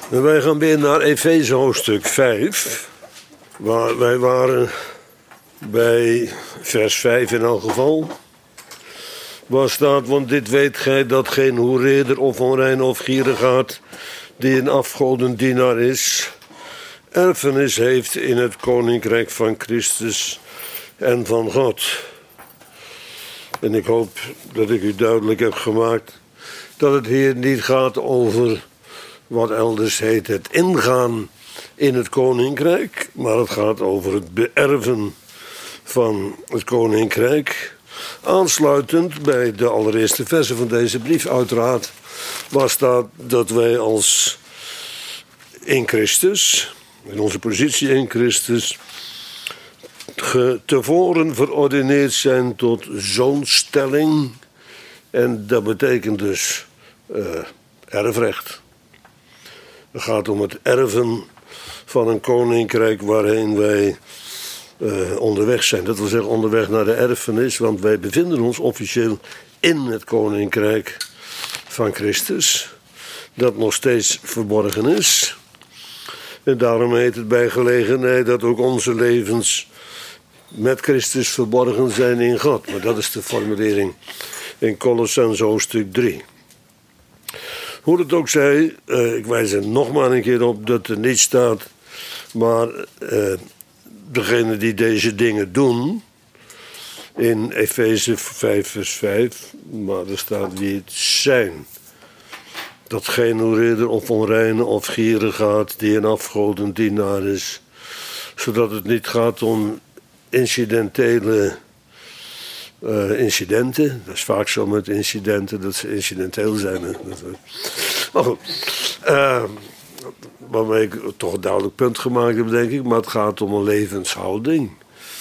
En wij gaan weer naar Efeze hoofdstuk 5. Waar wij waren bij vers 5 in elk geval. Waar staat, want dit weet gij dat geen hoereerder of onrein of gierigaard die een afgodendienaar is, erfenis heeft in het koninkrijk van Christus en van God. En ik hoop dat ik u duidelijk heb gemaakt dat het hier niet gaat over wat elders heet het ingaan in het koninkrijk, maar het gaat over het beërven van het koninkrijk. Aansluitend bij de allereerste verse van deze brief uiteraard, waar staat dat wij als in Christus, in onze positie in Christus, tevoren verordineerd zijn tot zoonstelling. En dat betekent dus erfrecht. Het gaat om het erven van een koninkrijk waarheen wij onderweg zijn. Dat wil zeggen onderweg naar de erfenis, want wij bevinden ons officieel in het koninkrijk van Christus, dat nog steeds verborgen is. En daarom heet het bij gelegenheid dat ook onze levens met Christus verborgen zijn in God. Maar dat is de formulering in Kolossenzen hoofdstuk 3. Hoe het ook zij, ik wijs er nog maar een keer op dat er niet staat, maar degene die deze dingen doen, in Efeze 5 vers 5, maar er staat wie het zijn. Dat geen hoereerder of onreine of gierigaard die een afgodendienaar is, zodat het niet gaat om incidentele incidenten. Dat is vaak zo met incidenten, dat ze incidenteel zijn. Maar goed, waarmee ik toch een duidelijk punt gemaakt heb, denk ik. Maar het gaat om een levenshouding.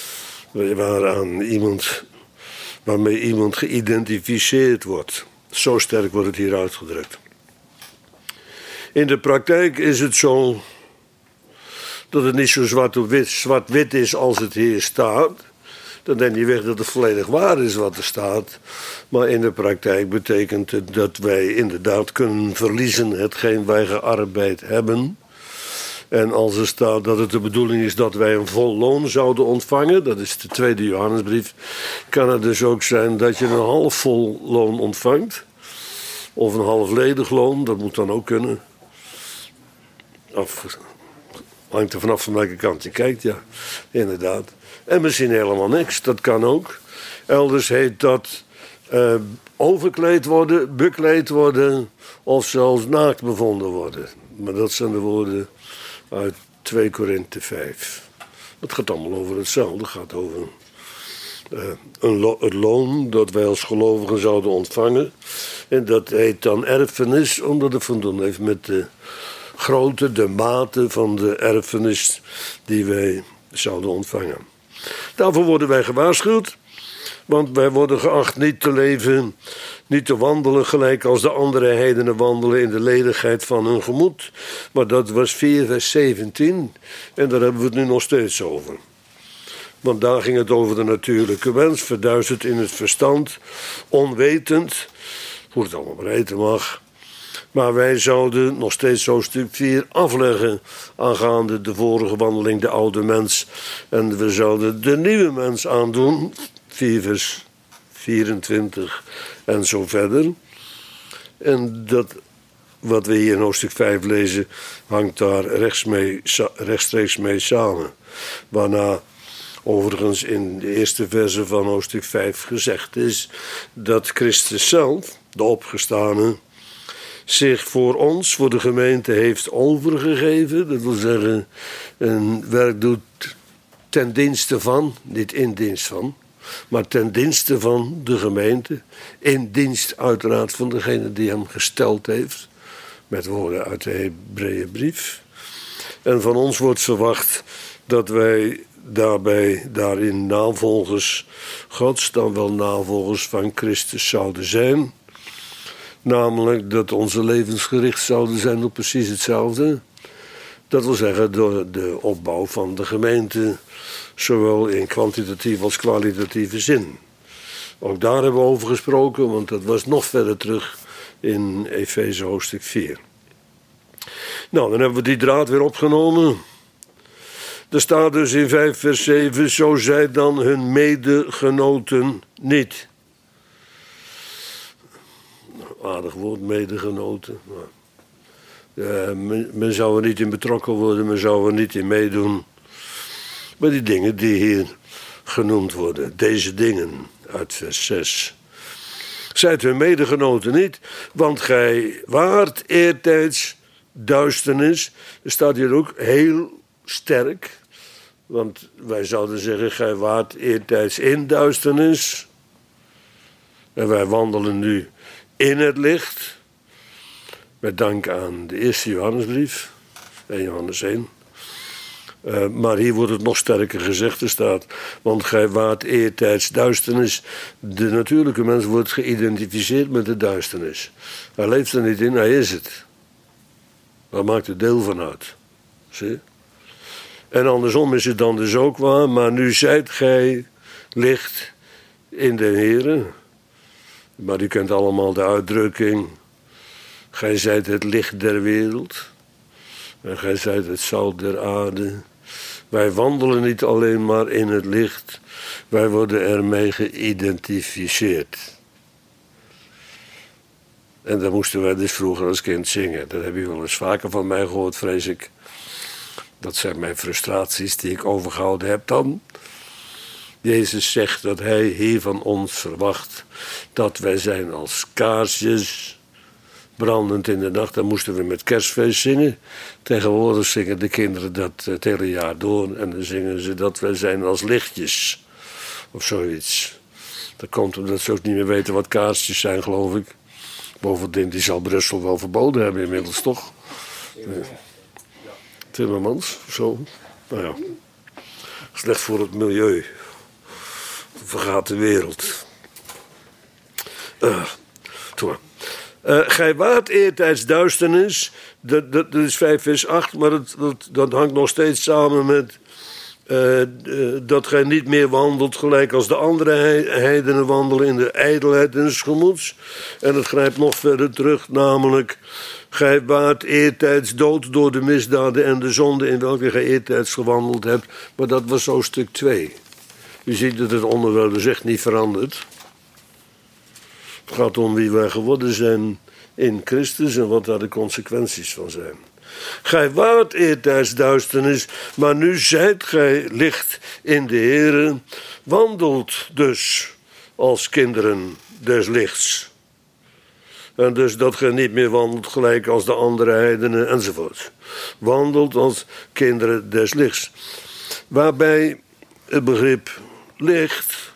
Waarmee iemand geïdentificeerd wordt. Zo sterk wordt het hier uitgedrukt. In de praktijk is het zo dat het niet zo zwart-wit is als het hier staat. Dan neem je weg dat het volledig waar is wat er staat. Maar in de praktijk betekent het dat wij inderdaad kunnen verliezen hetgeen wij gearbeid hebben. En als er staat dat het de bedoeling is dat wij een vol loon zouden ontvangen, dat is de tweede Johannesbrief, kan het dus ook zijn dat je een half vol loon ontvangt. Of een half ledig loon, dat moet dan ook kunnen. Hangt er vanaf van welke kant je kijkt, ja, inderdaad. En misschien helemaal niks, dat kan ook. Elders heet dat overkleed worden, bekleed worden of zelfs naakt bevonden worden. Maar dat zijn de woorden uit 2 Korinthe 5. Het gaat allemaal over hetzelfde. Het gaat over het loon dat wij als gelovigen zouden ontvangen. En dat heet dan erfenis, omdat het van doen heeft met de grootte, de mate van de erfenis die wij zouden ontvangen. Daarvoor worden wij gewaarschuwd, want wij worden geacht niet te leven, niet te wandelen gelijk als de andere heidenen wandelen in de ledigheid van hun gemoed. Maar dat was 4 vers 17 en daar hebben we het nu nog steeds over. Want daar ging het over de natuurlijke wens, verduisterd in het verstand, onwetend, hoe het allemaal maar heten mag. Maar wij zouden nog steeds hoofdstuk 4 afleggen aangaande de vorige wandeling, de oude mens. En we zouden de nieuwe mens aandoen, 4 vers 24 en zo verder. En dat wat we hier in hoofdstuk 5 lezen, hangt daar rechtstreeks mee samen. Waarna overigens in de eerste verse van hoofdstuk 5 gezegd is dat Christus zelf, de opgestane, zich voor ons, voor de gemeente heeft overgegeven. Dat wil zeggen, een werk doet ten dienste van, niet in dienst van, maar ten dienste van de gemeente. In dienst uiteraard van degene die hem gesteld heeft. Met woorden uit de Hebreeënbrief. En van ons wordt verwacht dat wij daarin navolgers Gods, dan wel navolgers van Christus zouden zijn. Namelijk dat onze levens gericht zouden zijn op precies hetzelfde. Dat wil zeggen door de opbouw van de gemeente, zowel in kwantitatieve als kwalitatieve zin. Ook daar hebben we over gesproken, want dat was nog verder terug in Efeze hoofdstuk 4. Nou, dan hebben we die draad weer opgenomen. Er staat dus in 5 vers 7, zo zij dan hun medegenoten niet. Aardig woord, medegenoten. Men zou er niet in betrokken worden, men zou er niet in meedoen. Maar die dingen die hier genoemd worden, deze dingen uit vers 6. Zijt hun medegenoten niet, want gij waart eertijds duisternis. Er staat hier ook heel sterk, want wij zouden zeggen, gij waart eertijds in duisternis. En wij wandelen nu in het licht, met dank aan de eerste Johannesbrief, 1 Johannes 1. Maar hier wordt het nog sterker gezegd, er staat, want gij waart eertijds duisternis. De natuurlijke mens wordt geïdentificeerd met de duisternis. Hij leeft er niet in, hij is het. Daar maakt er deel van uit. Zie? En andersom is het dan dus ook waar, maar nu zijt gij licht in de Heere. Maar u kent allemaal de uitdrukking, gij zijt het licht der wereld. En gij zijt het zout der aarde. Wij wandelen niet alleen maar in het licht, wij worden ermee geïdentificeerd. En dat moesten wij dus vroeger als kind zingen. Dat heb je wel eens vaker van mij gehoord, vrees ik. Dat zijn mijn frustraties die ik overgehouden heb dan. Jezus zegt dat hij hier van ons verwacht dat wij zijn als kaarsjes, brandend in de nacht. Dan moesten we met Kerstfeest zingen. Tegenwoordig zingen de kinderen dat het hele jaar door. En dan zingen ze dat wij zijn als lichtjes. Of zoiets. Dat komt omdat ze ook niet meer weten wat kaarsjes zijn, geloof ik. Bovendien, die zal Brussel wel verboden hebben inmiddels, toch? Timmermans, of zo. Nou ja. Slecht voor het milieu. Vergaat de wereld. Gij waart eertijds duisternis. Dat is 5 vers 8, maar dat hangt nog steeds samen met dat gij niet meer wandelt gelijk als de andere heidenen wandelen in de ijdelheid des gemoeds. En het grijpt nog verder terug, namelijk gij waart eertijds dood door de misdaden en de zonde in welke gij eertijds gewandeld hebt. Maar dat was zo stuk 2. U ziet dat het onderwerp dus echt niet verandert. Het gaat om wie wij geworden zijn in Christus en wat daar de consequenties van zijn. Gij waart eertijds duisternis, maar nu zijt gij licht in de Heere. Wandelt dus als kinderen des lichts. En dus dat gij niet meer wandelt gelijk als de andere heidenen enzovoort. Wandelt als kinderen des lichts. Waarbij het begrip licht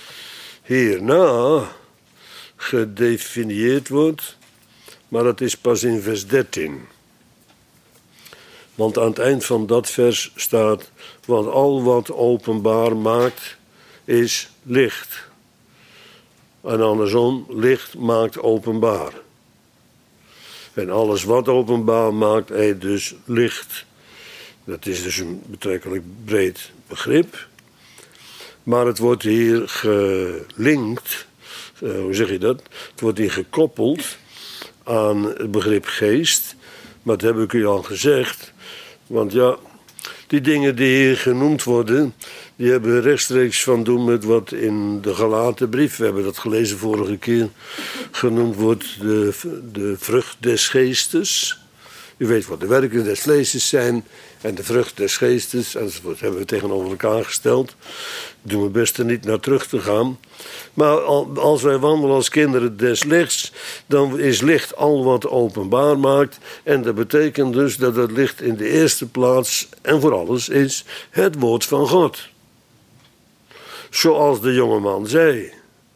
hierna gedefinieerd wordt, maar dat is pas in vers 13. Want aan het eind van dat vers staat, want al wat openbaar maakt, is licht. En andersom, licht maakt openbaar. En alles wat openbaar maakt, heet dus licht. Dat is dus een betrekkelijk breed begrip. Maar het wordt hier gelinkt, hoe zeg je dat? Het wordt hier gekoppeld aan het begrip geest. Maar dat heb ik u al gezegd. Want ja, die dingen die hier genoemd worden, die hebben rechtstreeks van doen met wat in de Galatenbrief, we hebben dat gelezen vorige keer, genoemd wordt de vrucht des geestes. U weet wat de werken des vleesjes zijn en de vrucht des geestes, enzovoort, hebben we tegenover elkaar gesteld. Ik doe mijn best er niet naar terug te gaan. Maar als wij wandelen als kinderen des lichts, dan is licht al wat openbaar maakt. En dat betekent dus dat het licht in de eerste plaats en voor alles is het woord van God. Zoals de jongeman zei.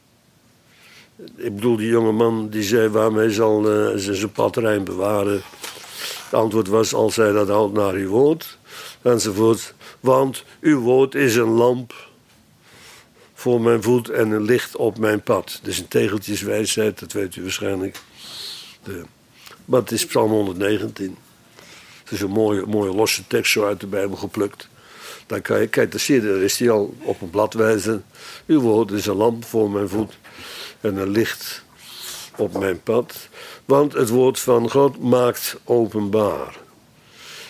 Ik bedoel, die jongeman die zei, waarmee zal ze zijn pad rein bewaren? Het antwoord was, als hij dat houdt naar uw woord, enzovoort. Want uw woord is een lamp voor mijn voet en een licht op mijn pad. Dus een tegeltjeswijsheid, dat weet u waarschijnlijk. Maar het is Psalm 119. Het is een mooie losse tekst zo uit de Bijbel geplukt. Dan kan je, kijk, daar is die al op een bladwijze. Uw woord is een lamp voor mijn voet en een licht op mijn pad. Want het woord van God maakt openbaar.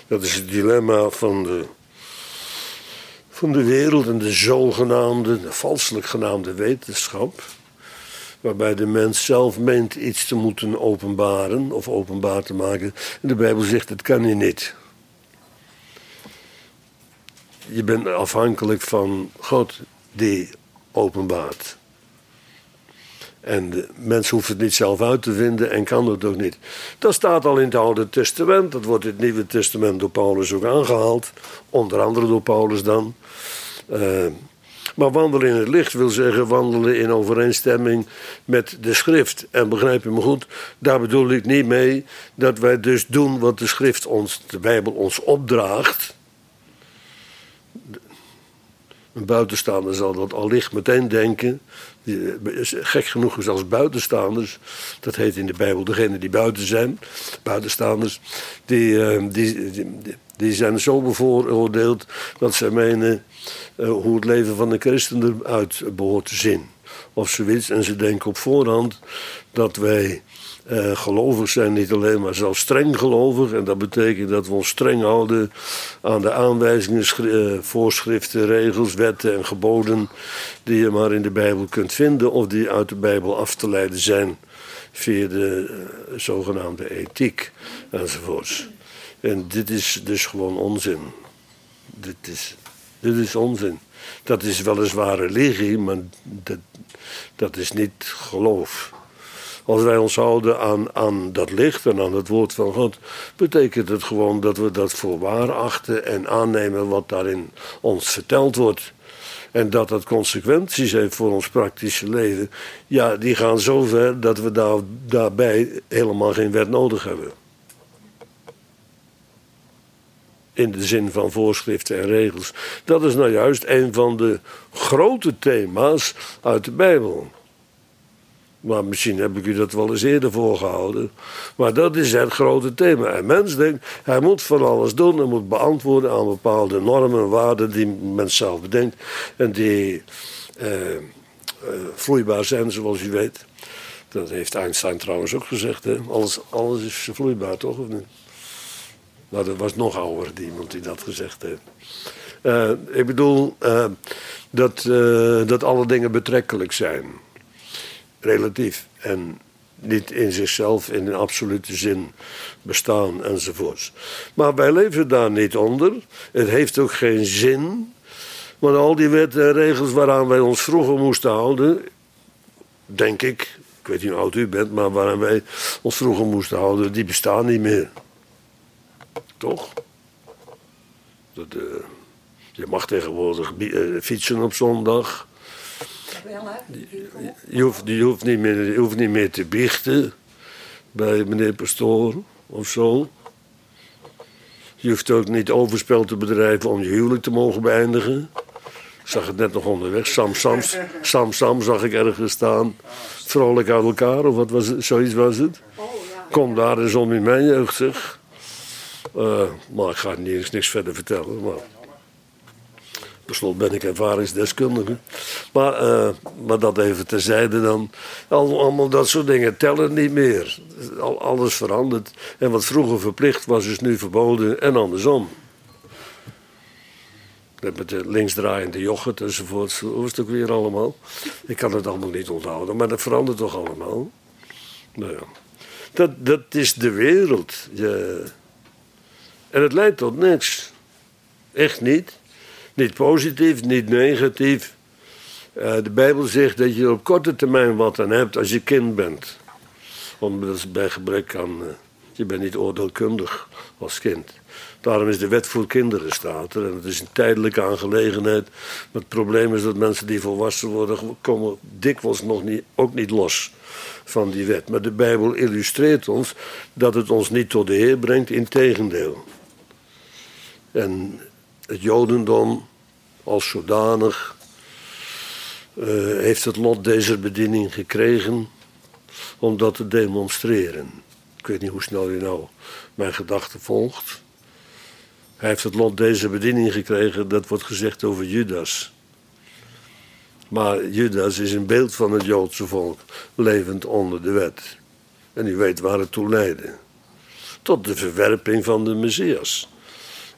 Dat is het dilemma van de wereld en de zogenaamde, de valselijk genaamde wetenschap. Waarbij de mens zelf meent iets te moeten openbaren of openbaar te maken. En de Bijbel zegt, dat kan je niet. Je bent afhankelijk van God die openbaart. En de mens hoeft het niet zelf uit te vinden en kan het ook niet. Dat staat al in het Oude Testament. Dat wordt in het Nieuwe Testament door Paulus ook aangehaald. Onder andere door Paulus dan. Maar wandelen in het licht wil zeggen wandelen in overeenstemming met de schrift. En begrijp je me goed, daar bedoel ik niet mee dat wij dus doen wat de schrift de Bijbel ons opdraagt. Een buitenstaander zal dat allicht meteen denken. Gek genoeg is als buitenstaanders, dat heet in de Bijbel degenen die buiten zijn, buitenstaanders, die zijn zo bevooroordeeld dat zij menen hoe het leven van de christen eruit behoort te zien. Of zoiets. En ze denken op voorhand dat wij gelovig zijn, niet alleen maar zelfs streng gelovig. En dat betekent dat we ons streng houden aan de aanwijzingen, voorschriften, regels, wetten en geboden die je maar in de Bijbel kunt vinden of die uit de Bijbel af te leiden zijn via de zogenaamde ethiek enzovoorts. En dit is dus gewoon onzin. Dit is onzin. Dat is weliswaar religie, maar dat is niet geloof. Als wij ons houden aan dat licht en aan het woord van God, betekent het gewoon dat we dat voor waar achten en aannemen wat daarin ons verteld wordt. En dat dat consequenties heeft voor ons praktische leven. Ja, die gaan zo ver dat we daarbij helemaal geen wet nodig hebben. In de zin van voorschriften en regels. Dat is nou juist een van de grote thema's uit de Bijbel. Maar misschien heb ik u dat wel eens eerder voorgehouden. Maar dat is het grote thema. En mens denkt, hij moet van alles doen. Hij moet beantwoorden aan bepaalde normen en waarden die mens zelf bedenkt. En die vloeibaar zijn, zoals u weet. Dat heeft Einstein trouwens ook gezegd. Hè? Alles is vloeibaar, toch? Of niet? Maar er was nog ouder iemand die dat gezegd heeft. Ik bedoel dat alle dingen betrekkelijk zijn. Relatief. En niet in zichzelf in een absolute zin bestaan enzovoorts. Maar wij leven daar niet onder. Het heeft ook geen zin. Want al die wetten en regels waaraan wij ons vroeger moesten houden, denk ik weet niet hoe oud u bent, maar waaraan wij ons vroeger moesten houden, die bestaan niet meer. Toch? Je mag tegenwoordig fietsen op zondag. Je hoeft niet meer te biechten bij meneer pastoor of zo. Je hoeft ook niet overspel te bedrijven om je huwelijk te mogen beëindigen. Ik zag het net nog onderweg. Sam zag ik ergens staan. Vrolijk uit elkaar, of wat was het? Zoiets was het. Kom daar eens om in mijn jeugd, zeg. Maar ik ga niks verder vertellen. Maar beslot ben ik ervaringsdeskundige. Maar dat even terzijde dan. Allemaal dat soort dingen tellen niet meer. Alles verandert. En wat vroeger verplicht was, is nu verboden en andersom. Met de linksdraaiende yoghurt enzovoort. Hoe is het ook weer allemaal? Ik kan het allemaal niet onthouden, maar dat verandert toch allemaal? Nou ja. Dat is de wereld. En het leidt tot niks. Echt niet. Niet positief, niet negatief. De Bijbel zegt dat je er op korte termijn wat aan hebt als je kind bent. Dat is bij gebrek aan... je bent niet oordeelkundig als kind. Daarom is de wet voor kinderen staat er. En het is een tijdelijke aangelegenheid. Maar het probleem is dat mensen die volwassen worden, komen dikwijls ook niet los van die wet. Maar de Bijbel illustreert ons dat het ons niet tot de Heer brengt, integendeel. En het Jodendom als zodanig heeft het lot deze bediening gekregen om dat te demonstreren. Ik weet niet hoe snel u nou mijn gedachten volgt. Hij heeft het lot deze bediening gekregen, dat wordt gezegd over Judas. Maar Judas is een beeld van het Joodse volk, levend onder de wet. En u weet waar het toe leidde. Tot de verwerping van de Messias.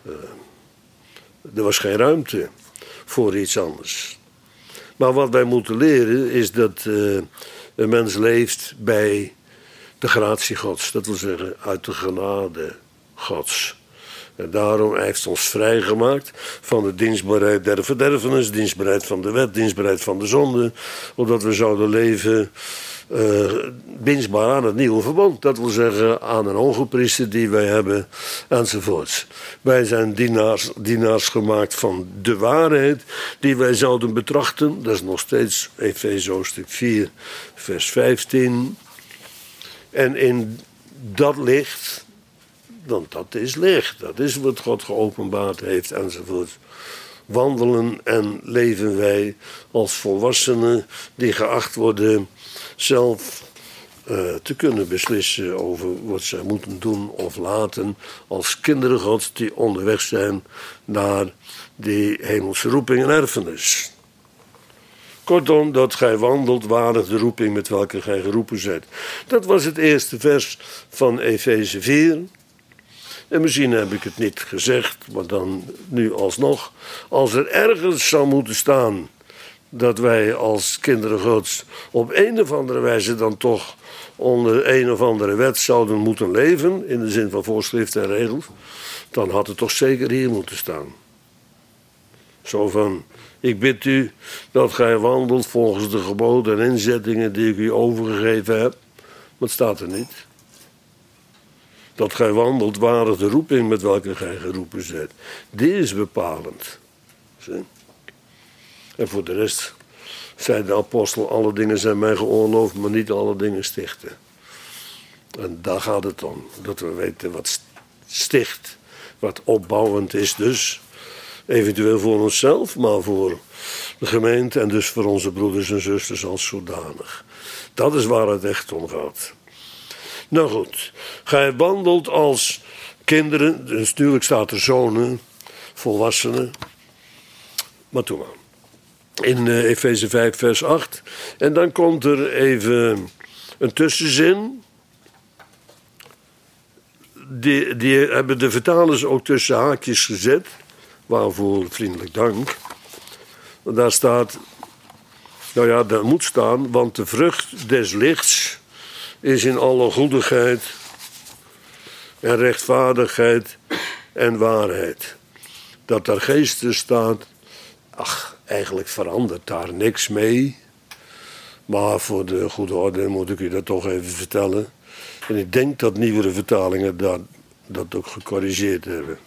Er was geen ruimte voor iets anders. Maar wat wij moeten leren is dat een mens leeft bij de gratie Gods. Dat wil zeggen uit de genade Gods. En daarom heeft hij ons vrijgemaakt van de dienstbaarheid der verderfenis, dienstbaarheid van de wet, dienstbaarheid van de zonde. Opdat we zouden leven dienstbaar aan het nieuwe verbond. Dat wil zeggen aan een hogepriester die wij hebben enzovoorts. Wij zijn dienaars gemaakt van de waarheid die wij zouden betrachten. Dat is nog steeds Efeze hoofdstuk 4 vers 15. En in dat licht, want dat is licht, dat is wat God geopenbaard heeft enzovoort. Wandelen en leven wij als volwassenen die geacht worden zelf te kunnen beslissen over wat zij moeten doen of laten als kinderen Gods die onderweg zijn naar die hemelse roeping en erfenis. Kortom, dat gij wandelt waardig de roeping met welke gij geroepen zijt. Dat was het eerste vers van Efeze 4. En misschien heb ik het niet gezegd, maar dan nu alsnog. Als er ergens zou moeten staan dat wij als kinderen Gods op een of andere wijze dan toch onder een of andere wet zouden moeten leven, in de zin van voorschriften en regels, dan had het toch zeker hier moeten staan. Zo van, ik bid u dat gij wandelt volgens de geboden en inzettingen die ik u overgegeven heb. Maar het staat er niet. Dat gij wandelt waardig de roeping met welke gij geroepen zijt. Die is bepalend. Zie? En voor de rest zei de apostel, alle dingen zijn mij geoorloofd, maar niet alle dingen stichten. En daar gaat het om. Dat we weten wat sticht, wat opbouwend is dus. Eventueel voor onszelf, maar voor de gemeente en dus voor onze broeders en zusters als zodanig. Dat is waar het echt om gaat. Nou goed, gij wandelt als kinderen, dus natuurlijk staat er zonen, volwassenen, maar toe maar. In Efeze 5 vers 8. En dan komt er even een tussenzin. Die hebben de vertalers ook tussen haakjes gezet. Waarvoor vriendelijk dank. Daar staat, nou ja, daar moet staan, want de vrucht des lichts is in alle goedigheid en rechtvaardigheid en waarheid. Dat daar geesten staat, ach, eigenlijk verandert daar niks mee. Maar voor de goede orde moet ik u dat toch even vertellen. En ik denk dat nieuwere vertalingen dat ook gecorrigeerd hebben.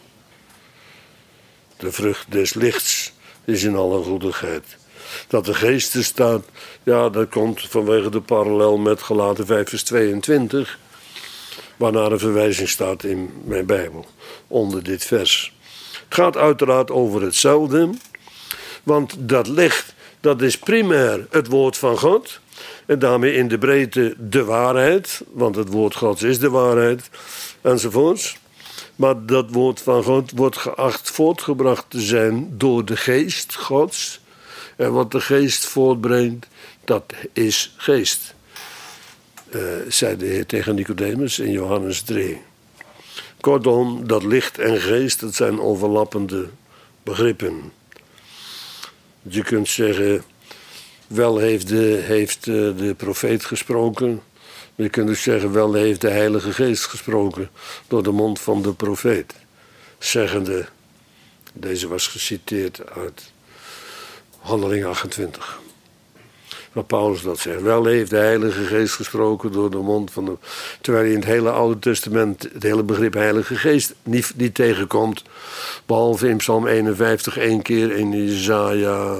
De vrucht des lichts is in alle goedigheid. Dat de geesten staat, ja, dat komt vanwege de parallel met Galaten 5 vers 22. Waarnaar een verwijzing staat in mijn Bijbel, onder dit vers. Het gaat uiteraard over hetzelfde. Want dat licht, dat is primair het woord van God. En daarmee in de breedte de waarheid. Want het woord Gods is de waarheid. Enzovoorts. Maar dat woord van God wordt geacht voortgebracht te zijn door de geest Gods. En wat de geest voortbrengt, dat is geest. Zei de Heer tegen Nicodemus in Johannes 3. Kortom, dat licht en geest, dat zijn overlappende begrippen. Je kunt zeggen, wel heeft de profeet gesproken. Je kunt dus zeggen, wel heeft de Heilige Geest gesproken door de mond van de profeet. Zeggende, deze was geciteerd uit Handelingen 28. Waar Paulus dat zegt. Wel heeft de Heilige Geest gesproken door de mond van de... Terwijl je in het hele Oude Testament het hele begrip Heilige Geest niet tegenkomt. Behalve in Psalm 51 één keer in Jesaja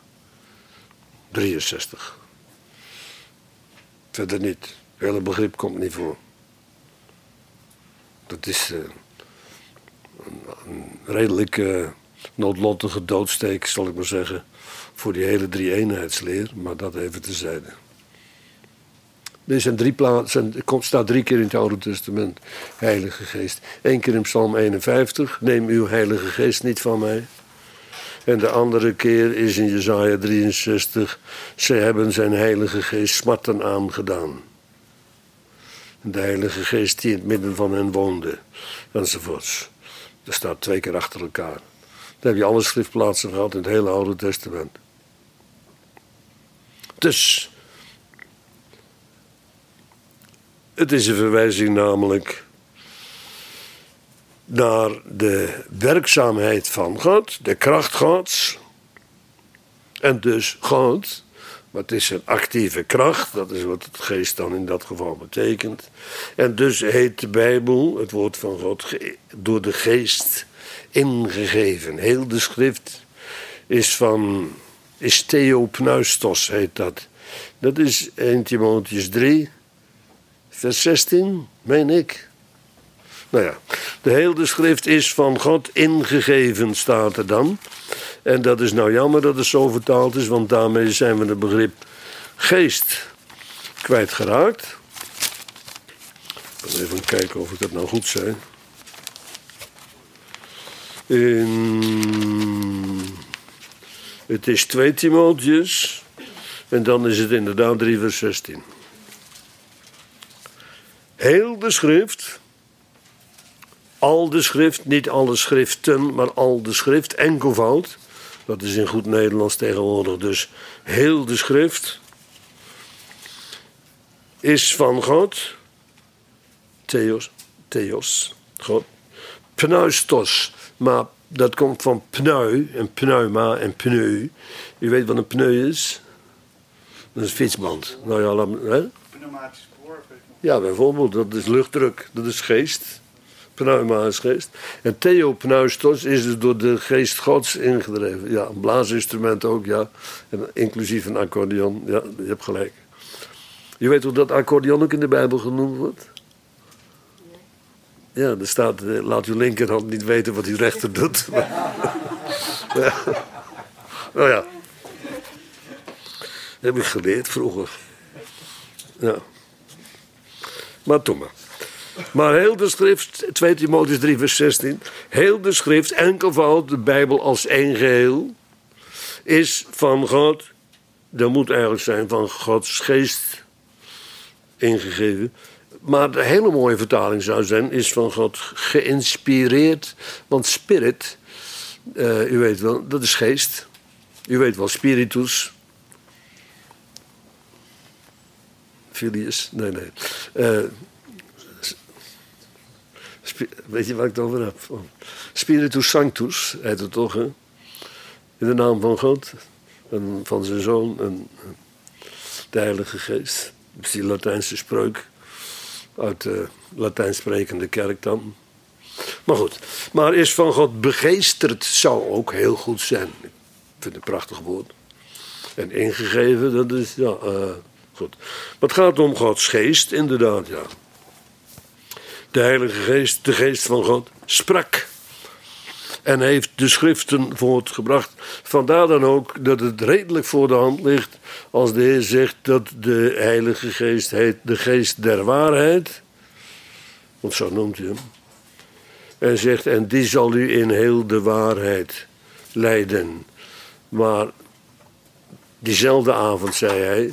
63. Verder niet. Het hele begrip komt niet voor. Dat is een redelijk noodlottige doodsteek, zal ik maar zeggen, voor die hele drie-eenheidsleer, maar dat even terzijde. Er zijn drie plaatsen, staat 3 keer in het Oude Testament, Heilige Geest. 1 keer in Psalm 51, neem uw Heilige Geest niet van mij. En de andere keer is in Jesaja 63, ze hebben zijn Heilige Geest smarten aangedaan. De Heilige Geest die in het midden van hen woonde, enzovoorts. Dat staat 2 keer achter elkaar. Dan heb je alle schriftplaatsen gehad in het hele Oude Testament. Dus, het is een verwijzing namelijk naar de werkzaamheid van God, de kracht Gods. En dus God, maar het is een actieve kracht, dat is wat het geest dan in dat geval betekent. En dus heet de Bijbel, het woord van God, door de geest ingegeven. Heel de schrift is theopneustos, heet dat. Dat is 1 Timotheüs 3, vers 16, meen ik. Nou ja, de hele schrift is van God ingegeven, staat er dan. En dat is nou jammer dat het zo vertaald is, want daarmee zijn we het begrip geest kwijtgeraakt. Ik wil even kijken of ik dat nou goed zei. Het is 2 Timotheüs en dan is het inderdaad 3 vers 16. Heel de schrift, al de schrift, niet alle schriften, maar al de schrift, enkelvoud. Dat is in goed Nederlands tegenwoordig dus heel de schrift. Is van God. Theos, God. Pneustos, maar dat komt van pneu en pneuma en pneu. U weet wat een pneu is? Dat is een fietsband. Nou ja, hè? Pneumatisch spoor. Ja, bijvoorbeeld, dat is luchtdruk, dat is geest. Pneuma is geest. En theopneustos is dus door de geest Gods ingedreven. Ja, een blaasinstrument ook, ja. En inclusief een accordeon, ja, je hebt gelijk. Je weet hoe dat accordeon ook in de Bijbel genoemd wordt? Ja, er staat, laat uw linkerhand niet weten wat uw rechter doet. Ja. Nou ja. Dat heb ik geleerd vroeger. Ja. Maar toen maar. Maar heel de schrift, 2 Timotheüs 3 vers 16... heel de schrift, enkelvoud, de Bijbel als één geheel... is van God, dat moet eigenlijk zijn van Gods geest ingegeven... Maar de hele mooie vertaling zou zijn, is van God geïnspireerd. Want spirit, u weet wel, dat is geest. U weet wel, spiritus. Filius, nee. Weet je waar ik het over heb? Spiritus Sanctus, heet het toch, hè? In de naam van God, en van zijn Zoon, en de Heilige Geest. Dat is die Latijnse spreuk. Uit de Latijn sprekende kerk dan. Maar goed. Maar is van God begeesterd zou ook heel goed zijn. Ik vind het een prachtig woord. En ingegeven, dat is, ja, goed. Maar het gaat om Gods geest, inderdaad, ja. De Heilige Geest, de geest van God, sprak. En heeft de schriften voortgebracht. Vandaar dan ook dat het redelijk voor de hand ligt als de Heer zegt dat de Heilige Geest heet de geest der waarheid. Want zo noemt hij hem. En zegt, en die zal u in heel de waarheid leiden. Maar diezelfde avond zei hij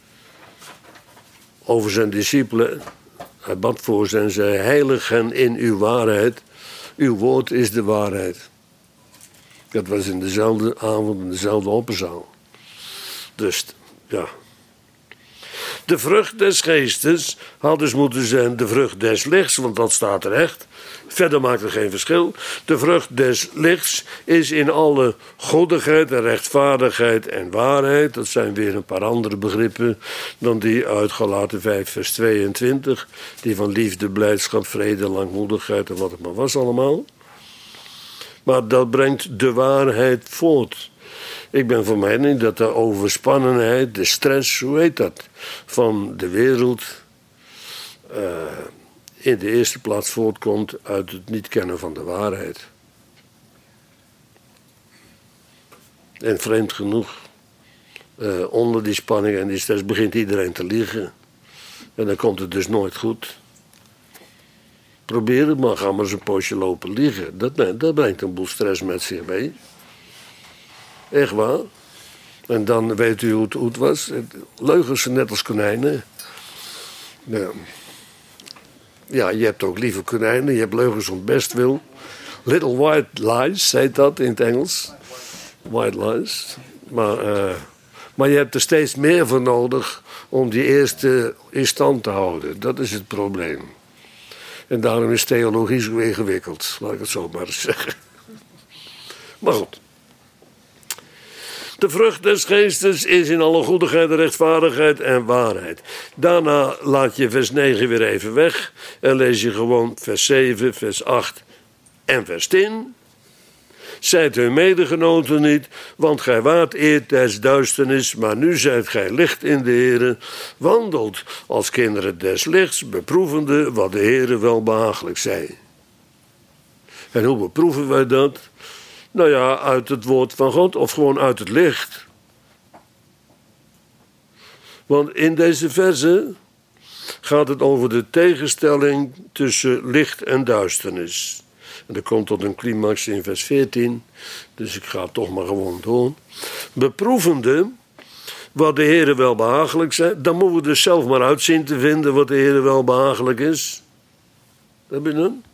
over zijn discipelen. Hij bad voor ze en zei, heilig hen in uw waarheid. Uw woord is de waarheid. Dat was in dezelfde avond, in dezelfde opperzaal. Dus, ja. De vrucht des geestes had dus moeten zijn de vrucht des lichts, want dat staat er echt. Verder maakt er geen verschil. De vrucht des lichts is in alle goddigheid en rechtvaardigheid en waarheid. Dat zijn weer een paar andere begrippen dan die uit Galaten 5 vers 22. Die van liefde, blijdschap, vrede, langmoedigheid en wat het maar was allemaal. Maar dat brengt de waarheid voort. Ik ben van mening dat de overspannenheid, de stress, hoe heet dat, van de wereld in de eerste plaats voortkomt uit het niet kennen van de waarheid. En vreemd genoeg, onder die spanning en die stress begint iedereen te liegen. En dan komt het dus nooit goed. Probeer het maar, ga maar eens een poosje lopen liegen. Dat brengt een boel stress met zich mee. Echt waar. En dan weet u hoe het was. Leugens zijn net als konijnen. Ja, je hebt ook lieve konijnen. Je hebt leugens om bestwil. Little White Lies heet dat in het Engels. White Lies. Maar je hebt er steeds meer voor nodig om die eerste in stand te houden. Dat is het probleem. En daarom is theologie zo ingewikkeld, laat ik het zo maar eens zeggen. Maar goed. De vrucht des geestes is in alle goedigheid, rechtvaardigheid en waarheid. Daarna laat je vers 9 weer even weg en lees je gewoon vers 7, vers 8 en vers 10. Zijt hun medegenoten niet, want gij waart eer des duisternis, maar nu zijt gij licht in de Heere. Wandelt als kinderen des lichts, beproevende wat de Heere wel behagelijk zij. En hoe beproeven wij dat? Nou ja, uit het woord van God of gewoon uit het licht. Want in deze verse gaat het over de tegenstelling tussen licht en duisternis. En dat komt tot een climax in vers 14. Dus ik ga toch maar gewoon door. Beproevende wat de Heere wel behagelijk zijn. Dan moeten we dus zelf maar uitzien te vinden wat de Heere wel behagelijk is. Heb je dan?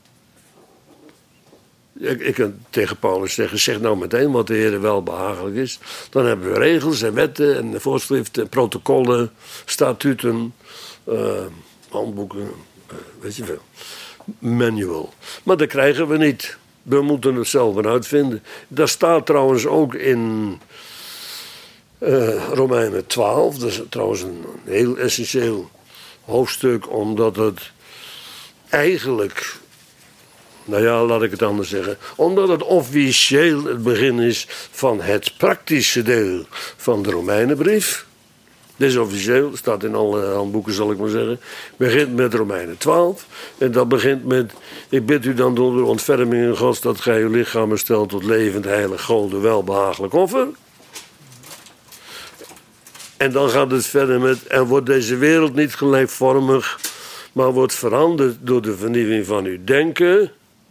Ik kan tegen Paulus zeggen, zeg nou meteen wat de Heere wel behagelijk is. Dan hebben we regels en wetten en voorschriften, protocollen, statuten, handboeken, weet je veel. Manual. Maar dat krijgen we niet. We moeten het zelf maar uitvinden. Dat staat trouwens ook in Romeinen 12. Dat is trouwens een heel essentieel hoofdstuk, omdat het eigenlijk, nou ja, laat ik het anders zeggen, omdat het officieel het begin is van het praktische deel van de Romeinenbrief. Dit is officieel, staat in alle handboeken zal ik maar zeggen. Begint met Romeinen 12. En dat begint met, ik bid u dan door de ontferming Gods dat gij uw lichamen stelt tot levend, heilig, Gode, welbehagelijk offer. En dan gaat het verder met, en wordt deze wereld niet gelijkvormig, maar wordt veranderd door de vernieuwing van uw denken.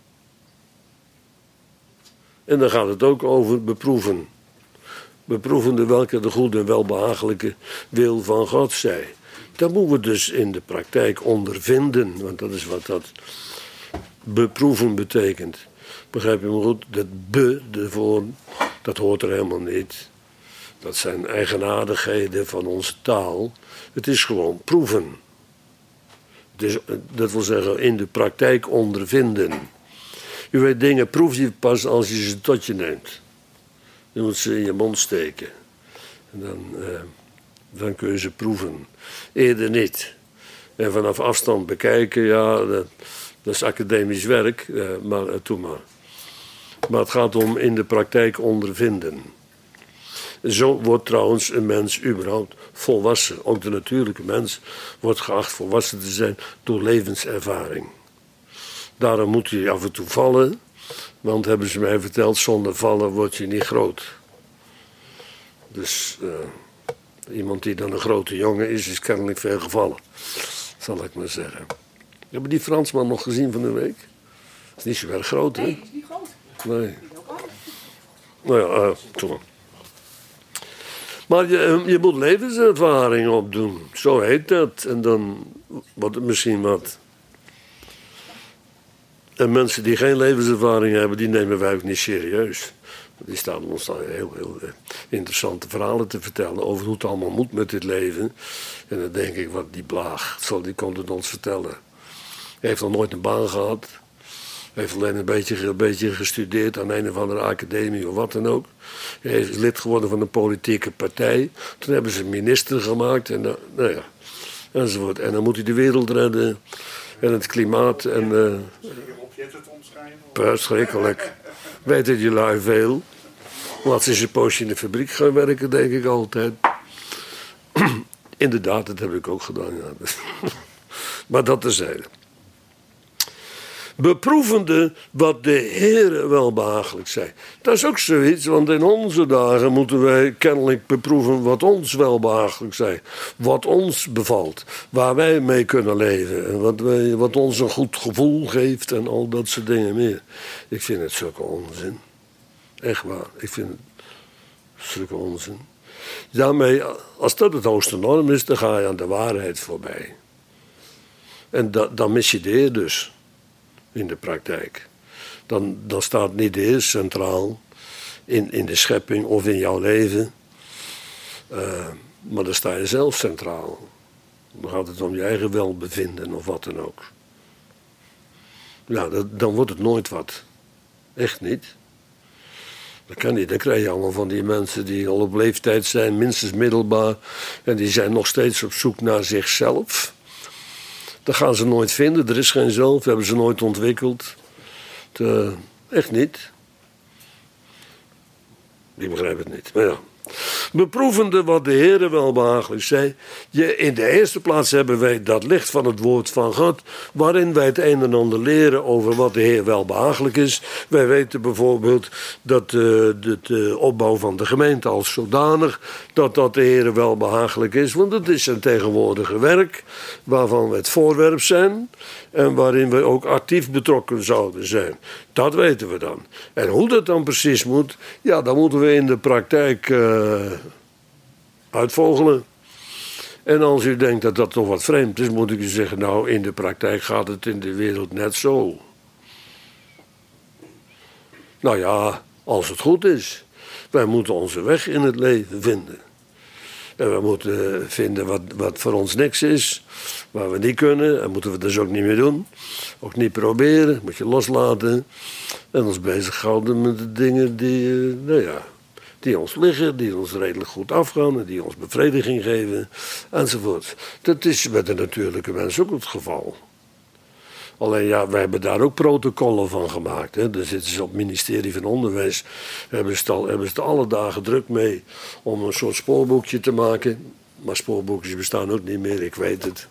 En dan gaat het ook over beproeven. Beproevende welke de goede en welbehagelijke wil van God zij. Dat moeten we dus in de praktijk ondervinden. Want dat is wat dat beproeven betekent. Begrijp je me goed? Dat ervoor, dat hoort er helemaal niet. Dat zijn eigenaardigheden van onze taal. Het is gewoon proeven. Dat wil zeggen in de praktijk ondervinden. U weet, dingen proef je pas als je ze tot je neemt. Je moet ze in je mond steken. En dan kun je ze proeven. Eerder niet. En vanaf afstand bekijken, ja, dat is academisch werk. Maar doe maar. Maar het gaat om in de praktijk ondervinden. Zo wordt trouwens een mens überhaupt volwassen. Ook de natuurlijke mens wordt geacht volwassen te zijn door levenservaring. Daarom moet hij af en toe vallen. Want hebben ze mij verteld, zonder vallen word je niet groot. Dus iemand die dan een grote jongen is kennelijk veel gevallen. Zal ik maar zeggen. Hebben die Fransman nog gezien van de week? Dat is niet zo erg groot, hè? Nee, die is niet groot. Nee. Nou ja, toch. Maar je moet levenservaring opdoen. Zo heet dat. En dan wordt het misschien wat. En mensen die geen levenservaring hebben, die nemen wij ook niet serieus. Die staan ons dan heel interessante verhalen te vertellen over hoe het allemaal moet met dit leven. En dan denk ik, wat die blaag, die komt het ons vertellen. Hij heeft nog nooit een baan gehad. Hij heeft alleen een beetje gestudeerd aan een of andere academie of wat dan ook. Hij is lid geworden van een politieke partij. Toen hebben ze een minister gemaakt en nou ja, enzovoort. En dan moet hij de wereld redden en het klimaat en... verschrikkelijk. Weten jullie veel? Laat ze eens een poosje in de fabriek gaan werken, denk ik altijd. Inderdaad, dat heb ik ook gedaan. Ja. Maar dat terzijde. Beproevende wat de Heere wel behagelijk zij. Dat is ook zoiets, want in onze dagen moeten wij kennelijk beproeven wat ons wel behagelijk zij. Wat ons bevalt, waar wij mee kunnen leven. En wat ons een goed gevoel geeft en al dat soort dingen meer. Ik vind het zulke onzin. Echt waar, ik vind het zulke onzin. Daarmee, als dat het hoogste norm is, dan ga je aan de waarheid voorbij. En dan mis je de Heer dus. In de praktijk. dan staat niet de Heer centraal in de schepping of in jouw leven. Maar dan sta je zelf centraal. Dan gaat het om je eigen welbevinden of wat dan ook. Ja, dan wordt het nooit wat. Echt niet. Dat kan niet. Dan krijg je allemaal van die mensen die al op leeftijd zijn, minstens middelbaar. En die zijn nog steeds op zoek naar zichzelf. Dat gaan ze nooit vinden. Er is geen zelf. Hebben ze nooit ontwikkeld. Echt niet. Die begrijpen het niet. Maar ja. Beproevende wat de Heere welbehagelijk zei. In de eerste plaats hebben wij dat licht van het woord van God, waarin wij het een en ander leren over wat de Heer welbehagelijk is. Wij weten bijvoorbeeld dat de opbouw van de gemeente als zodanig, dat de Heere welbehagelijk is. Want het is zijn tegenwoordige werk, waarvan we het voorwerp zijn en waarin we ook actief betrokken zouden zijn. Dat weten we dan. En hoe dat dan precies moet, ja, dan moeten we in de praktijk uitvogelen. En als u denkt dat dat toch wat vreemd is, moet ik u zeggen, nou, in de praktijk gaat het in de wereld net zo. Nou ja, als het goed is. Wij moeten onze weg in het leven vinden. En we moeten vinden wat voor ons niks is, waar we niet kunnen, en moeten we dus ook niet meer doen. Ook niet proberen, moet je loslaten. En ons bezighouden met de dingen die ons liggen, die ons redelijk goed afgaan en die ons bevrediging geven, enzovoort. Dat is met de natuurlijke mens ook het geval. Alleen ja, wij hebben daar ook protocollen van gemaakt. Hè. Daar zitten ze op het ministerie van Onderwijs. Hebben ze alle dagen druk mee om een soort spoorboekje te maken. Maar spoorboekjes bestaan ook niet meer, ik weet het.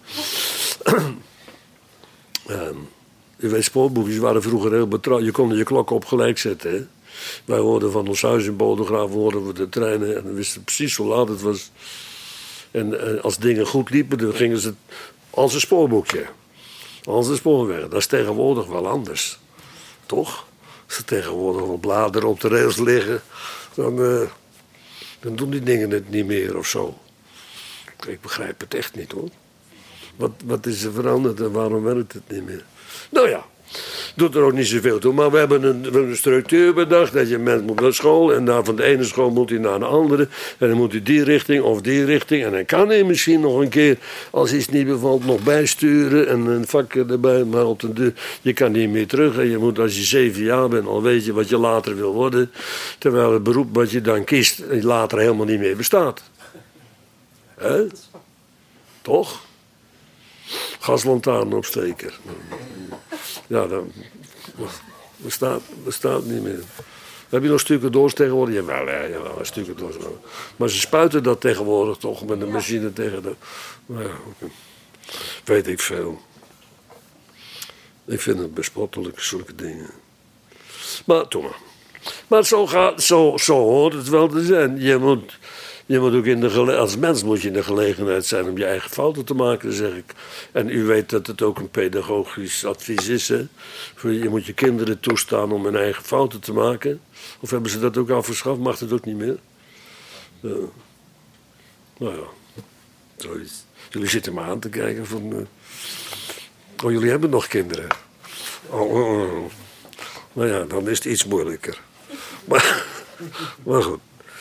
U weet, spoorboekjes waren vroeger heel betrouwbaar. Je kon je klok op gelijk zetten. Hè. Wij hoorden van ons huis in Bodegraven, hoorden we de treinen en we wisten precies hoe laat het was. En als dingen goed liepen, dan gingen ze als een spoorboekje. Als een spoorweg. Dat is tegenwoordig wel anders. Toch? Als er tegenwoordig wel bladeren op de rails liggen, dan doen die dingen het niet meer of zo. Ik begrijp het echt niet, hoor. Wat is er veranderd en waarom werkt het niet meer? Nou ja, doet er ook niet zoveel toe. Maar we hebben een structuur bedacht. Dat je mens moet naar school. En daar van de ene school moet hij naar de andere. En dan moet hij die richting of die richting. En dan kan hij misschien nog een keer, als iets niet bevalt, nog bijsturen. En een vak erbij. Maar op de deur, je kan niet meer terug. En je moet, als je 7 jaar bent, al weet je wat je later wil worden. Terwijl het beroep wat je dan kiest, later helemaal niet meer bestaat. Hè? Toch? Gaslantaarnopsteker. Ja, dat bestaat niet meer. Heb je nog stukken doors tegenwoordig? Jawel, een stukken doors. Maar ze spuiten dat tegenwoordig toch met een machine tegen de... Nou ja, weet ik veel. Ik vind het bespottelijk, zulke dingen. Maar toen maar. Maar zo hoort het wel te zijn. Je moet ook als mens moet je in de gelegenheid zijn om je eigen fouten te maken, zeg ik. En u weet dat het ook een pedagogisch advies is. Hè? Je moet je kinderen toestaan om hun eigen fouten te maken. Of hebben ze dat ook afgeschaft? Mag het ook niet meer? Nou ja, zoiets. Jullie zitten maar aan te kijken van... Oh, jullie hebben nog kinderen. Oh. Nou ja, dan is het iets moeilijker. Maar goed.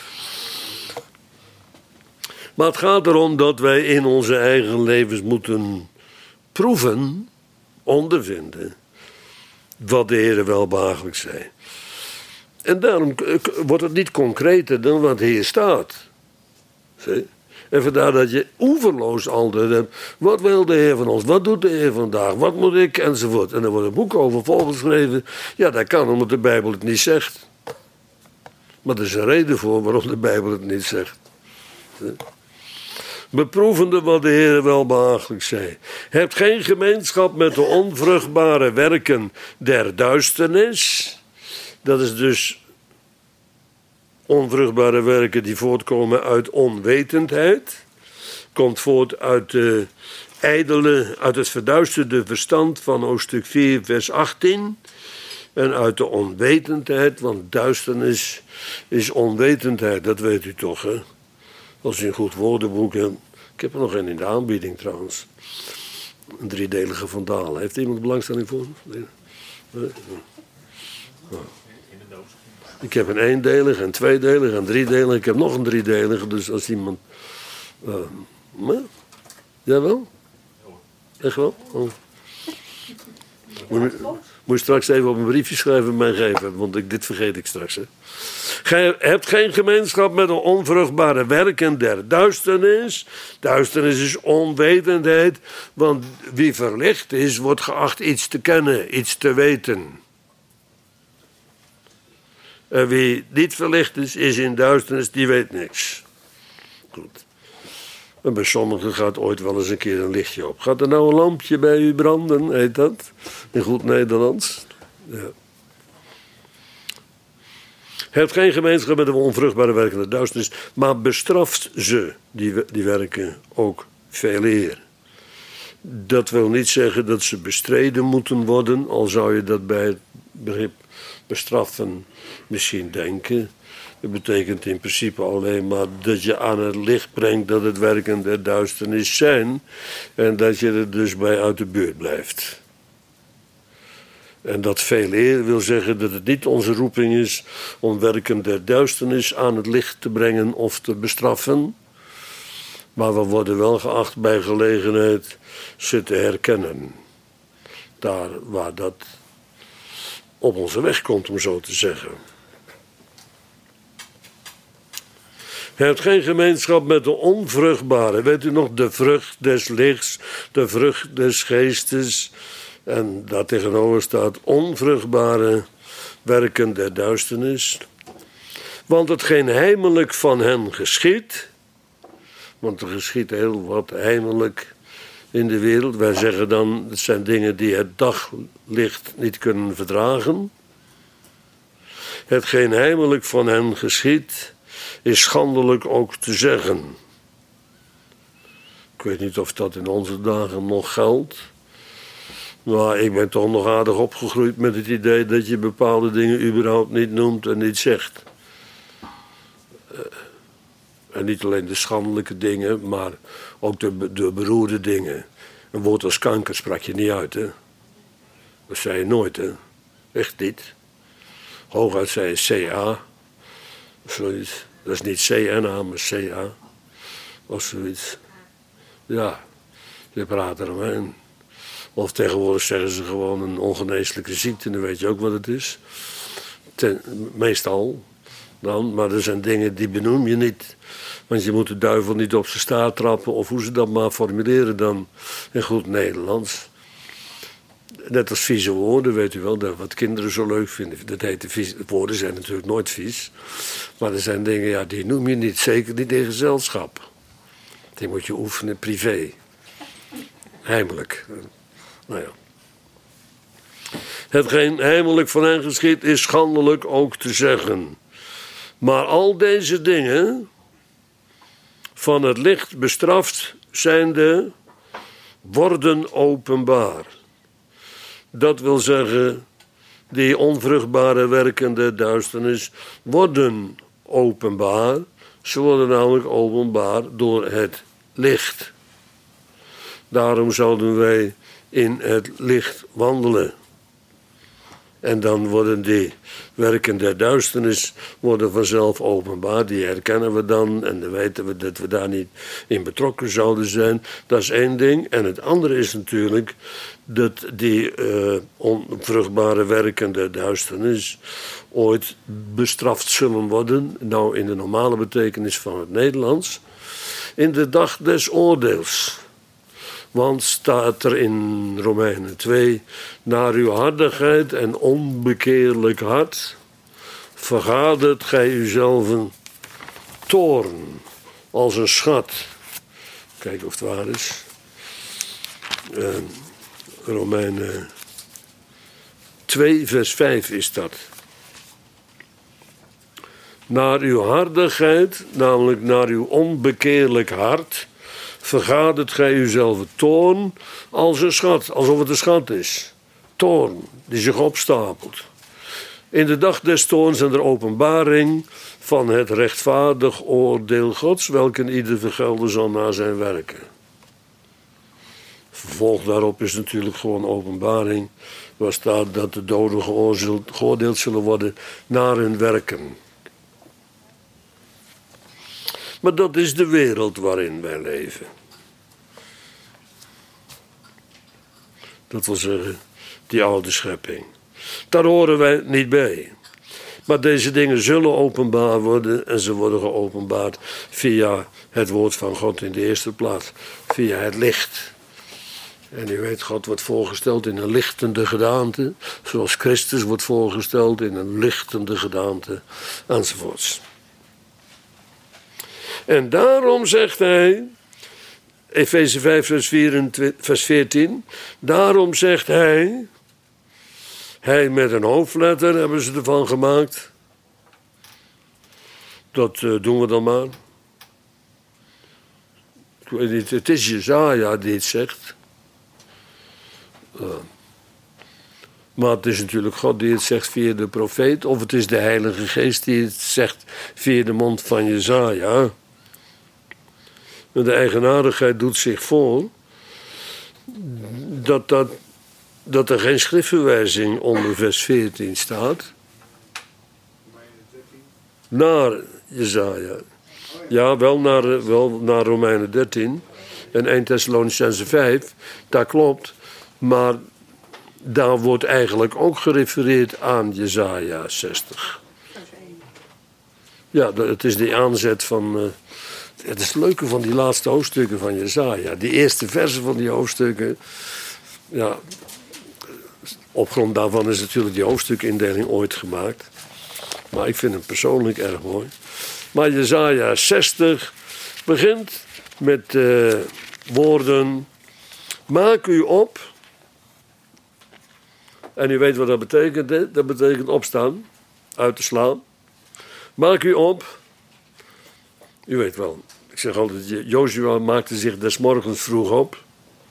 Maar het gaat erom dat wij in onze eigen levens moeten proeven, ondervinden, wat de Heer welbehagelijk zei. En daarom wordt het niet concreter dan wat hier staat. Zie? En vandaar dat je oeverloos altijd hebt. Wat wil de Heer van ons? Wat doet de Heer vandaag? Wat moet ik? Enzovoort. En er wordt een boek over volgeschreven. Ja, dat kan omdat de Bijbel het niet zegt. Maar er is een reden voor waarom de Bijbel het niet zegt. Zie? Beproevende wat de Heer welbehagelijk zei. Hebt geen gemeenschap met de onvruchtbare werken der duisternis. Dat is dus onvruchtbare werken die voortkomen uit onwetendheid. Komt voort uit uit het verduisterde verstand van hoofdstuk 4 vers 18. En uit de onwetendheid, want duisternis is onwetendheid, dat weet u toch, hè? Als u een goed woordenboek hebt. Ik heb er nog een in de aanbieding trouwens. Een 3-delige Van Dalen. Heeft iemand belangstelling voor? Nee. Ik heb een eendelige, een tweedelige, een driedelige. Ik heb nog een driedelige. Dus als iemand... maar? Jawel? Echt wel? Oh. Moet je straks even op een briefje schrijven en mij geven. Want dit vergeet ik straks. Hè. Gij hebt geen gemeenschap met een onvruchtbare werken der duisternis. Duisternis is onwetendheid. Want wie verlicht is, wordt geacht iets te kennen, iets te weten. En wie niet verlicht is in duisternis, die weet niks. Goed. En bij sommigen gaat ooit wel eens een keer een lichtje op. Gaat er nou een lampje bij u branden, heet dat? In goed Nederlands. Ja. Hebt geen gemeenschap met de onvruchtbare werken der duisternis, maar bestraft ze, die werken, ook veel eer. Dat wil niet zeggen dat ze bestreden moeten worden, al zou je dat bij het begrip bestraffen misschien denken. Dat betekent in principe alleen maar dat je aan het licht brengt dat het werken der duisternis zijn en dat je er dus bij uit de buurt blijft. En dat veel eer wil zeggen dat het niet onze roeping is om werken der duisternis aan het licht te brengen of te bestraffen. Maar we worden wel geacht bij gelegenheid ze te herkennen. Daar waar dat op onze weg komt, om zo te zeggen. Hij heeft geen gemeenschap met de onvruchtbare. Weet u nog, de vrucht des lichts, de vrucht des geestes. En daar tegenover staat onvruchtbare werken der duisternis. Want hetgeen heimelijk van hen geschiet. Want er geschiet heel wat heimelijk in de wereld. Wij zeggen dan, het zijn dingen die het daglicht niet kunnen verdragen. Hetgeen heimelijk van hen geschiet, is schandelijk ook te zeggen. Ik weet niet of dat in onze dagen nog geldt. Maar ik ben toch nog aardig opgegroeid met het idee dat je bepaalde dingen überhaupt niet noemt en niet zegt. En niet alleen de schandelijke dingen, maar ook de beroerde dingen. Een woord als kanker sprak je niet uit, hè. Dat zei je nooit, hè. Echt niet. Hooguit zei je CA. Of zoiets. Dat is niet CNA, maar CA. Of zoiets. Ja, je praat eromheen. Of tegenwoordig zeggen ze gewoon een ongeneeslijke ziekte, dan weet je ook wat het is. Meestal dan, maar er zijn dingen die benoem je niet. Want je moet de duivel niet op zijn staart trappen, of hoe ze dat maar formuleren dan in goed Nederlands. Net als vieze woorden, weet u wel, dat wat kinderen zo leuk vinden. Dat heet vies. Woorden zijn natuurlijk nooit vies. Maar er zijn dingen, ja, die noem je niet, zeker niet in gezelschap. Die moet je oefenen privé. Heimelijk. Nou ja. Hetgeen heimelijk van hen geschiet is schandelijk ook te zeggen. Maar al deze dingen van het licht bestraft zijnde worden openbaar. Dat wil zeggen, die onvruchtbare werken der duisternis worden openbaar. Ze worden namelijk openbaar door het licht. Daarom zouden wij in het licht wandelen. En dan worden die werken der duisternis worden vanzelf openbaar. Die herkennen we dan en dan weten we dat we daar niet in betrokken zouden zijn. Dat is één ding. En het andere is natuurlijk dat die onvruchtbare werken der duisternis ooit bestraft zullen worden. Nou, in de normale betekenis van het Nederlands. In de dag des oordeels. Want staat er in Romeinen 2, naar uw hardigheid en onbekeerlijk hart vergadert gij uzelven toorn als een schat. Kijk of het waar is. Romeinen 2 vers 5 is dat. Naar uw hardigheid, namelijk naar uw onbekeerlijk hart, vergadert gij uzelf toorn als een schat, alsof het een schat is. Toorn, die zich opstapelt. In de dag des toorns en de openbaring van het rechtvaardig oordeel Gods, welke ieder vergelden zal naar zijn werken. Vervolg daarop is natuurlijk gewoon openbaring waar staat dat de doden geoordeeld zullen worden naar hun werken. Maar dat is de wereld waarin wij leven. Dat wil zeggen, die oude schepping. Daar horen wij niet bij. Maar deze dingen zullen openbaar worden en ze worden geopenbaard via het woord van God in de eerste plaats. Via het licht. En u weet, God wordt voorgesteld in een lichtende gedaante. Zoals Christus wordt voorgesteld in een lichtende gedaante. Enzovoorts. En daarom zegt hij, Efeze 5 vers 14. Daarom zegt hij met een hoofdletter hebben ze ervan gemaakt. Dat doen we dan maar. Ik weet niet, het is Jesaja die het zegt. Maar het is natuurlijk God die het zegt via de profeet. Of het is de Heilige Geest die het zegt via de mond van Jesaja. Maar de eigenaardigheid doet zich voor dat er geen schriftverwijzing onder vers 14 staat. Naar Jesaja. Ja, wel naar Romeinen 13 en 1 Thessalonicenzen 5. Dat klopt. Maar daar wordt eigenlijk ook gerefereerd aan Jesaja 60. Ja, het is die aanzet van... Het is het leuke van die laatste hoofdstukken van Jesaja. Die eerste versen van die hoofdstukken... Ja, op grond daarvan is natuurlijk die hoofdstukindeling ooit gemaakt. Maar ik vind hem persoonlijk erg mooi. Maar Jesaja 60 begint met woorden... Maak u op... En u weet wat dat betekent, hè? Dat betekent opstaan, uit te slaan. Maak u op. U weet wel, ik zeg altijd, Jozua maakte zich des morgens vroeg op.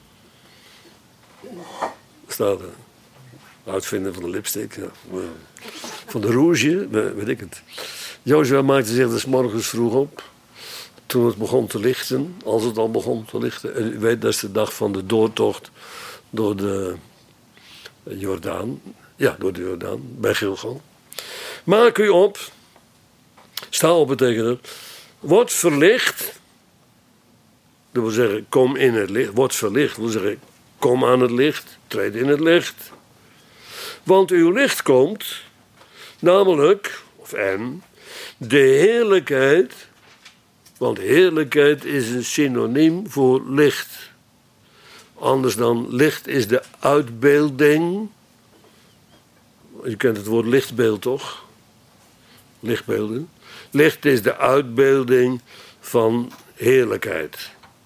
Staat er. Uitvinden van de lipstick, ja. Van de rouge, weet ik het. Jozua maakte zich des morgens vroeg op. Toen het begon te lichten, als het al begon te lichten. En u weet, dat is de dag van de doortocht door de... Jordaan, ja, door de Jordaan, bij Gilgal. Maak u op, sta op betekent het, word verlicht, dat wil zeggen, kom in het licht, word verlicht, dat wil zeggen, kom aan het licht, treed in het licht. Want uw licht komt, namelijk, de heerlijkheid, want heerlijkheid is een synoniem voor licht. Anders dan licht is de uitbeelding. Je kent het woord lichtbeeld toch? Lichtbeelden. Licht is de uitbeelding van heerlijkheid.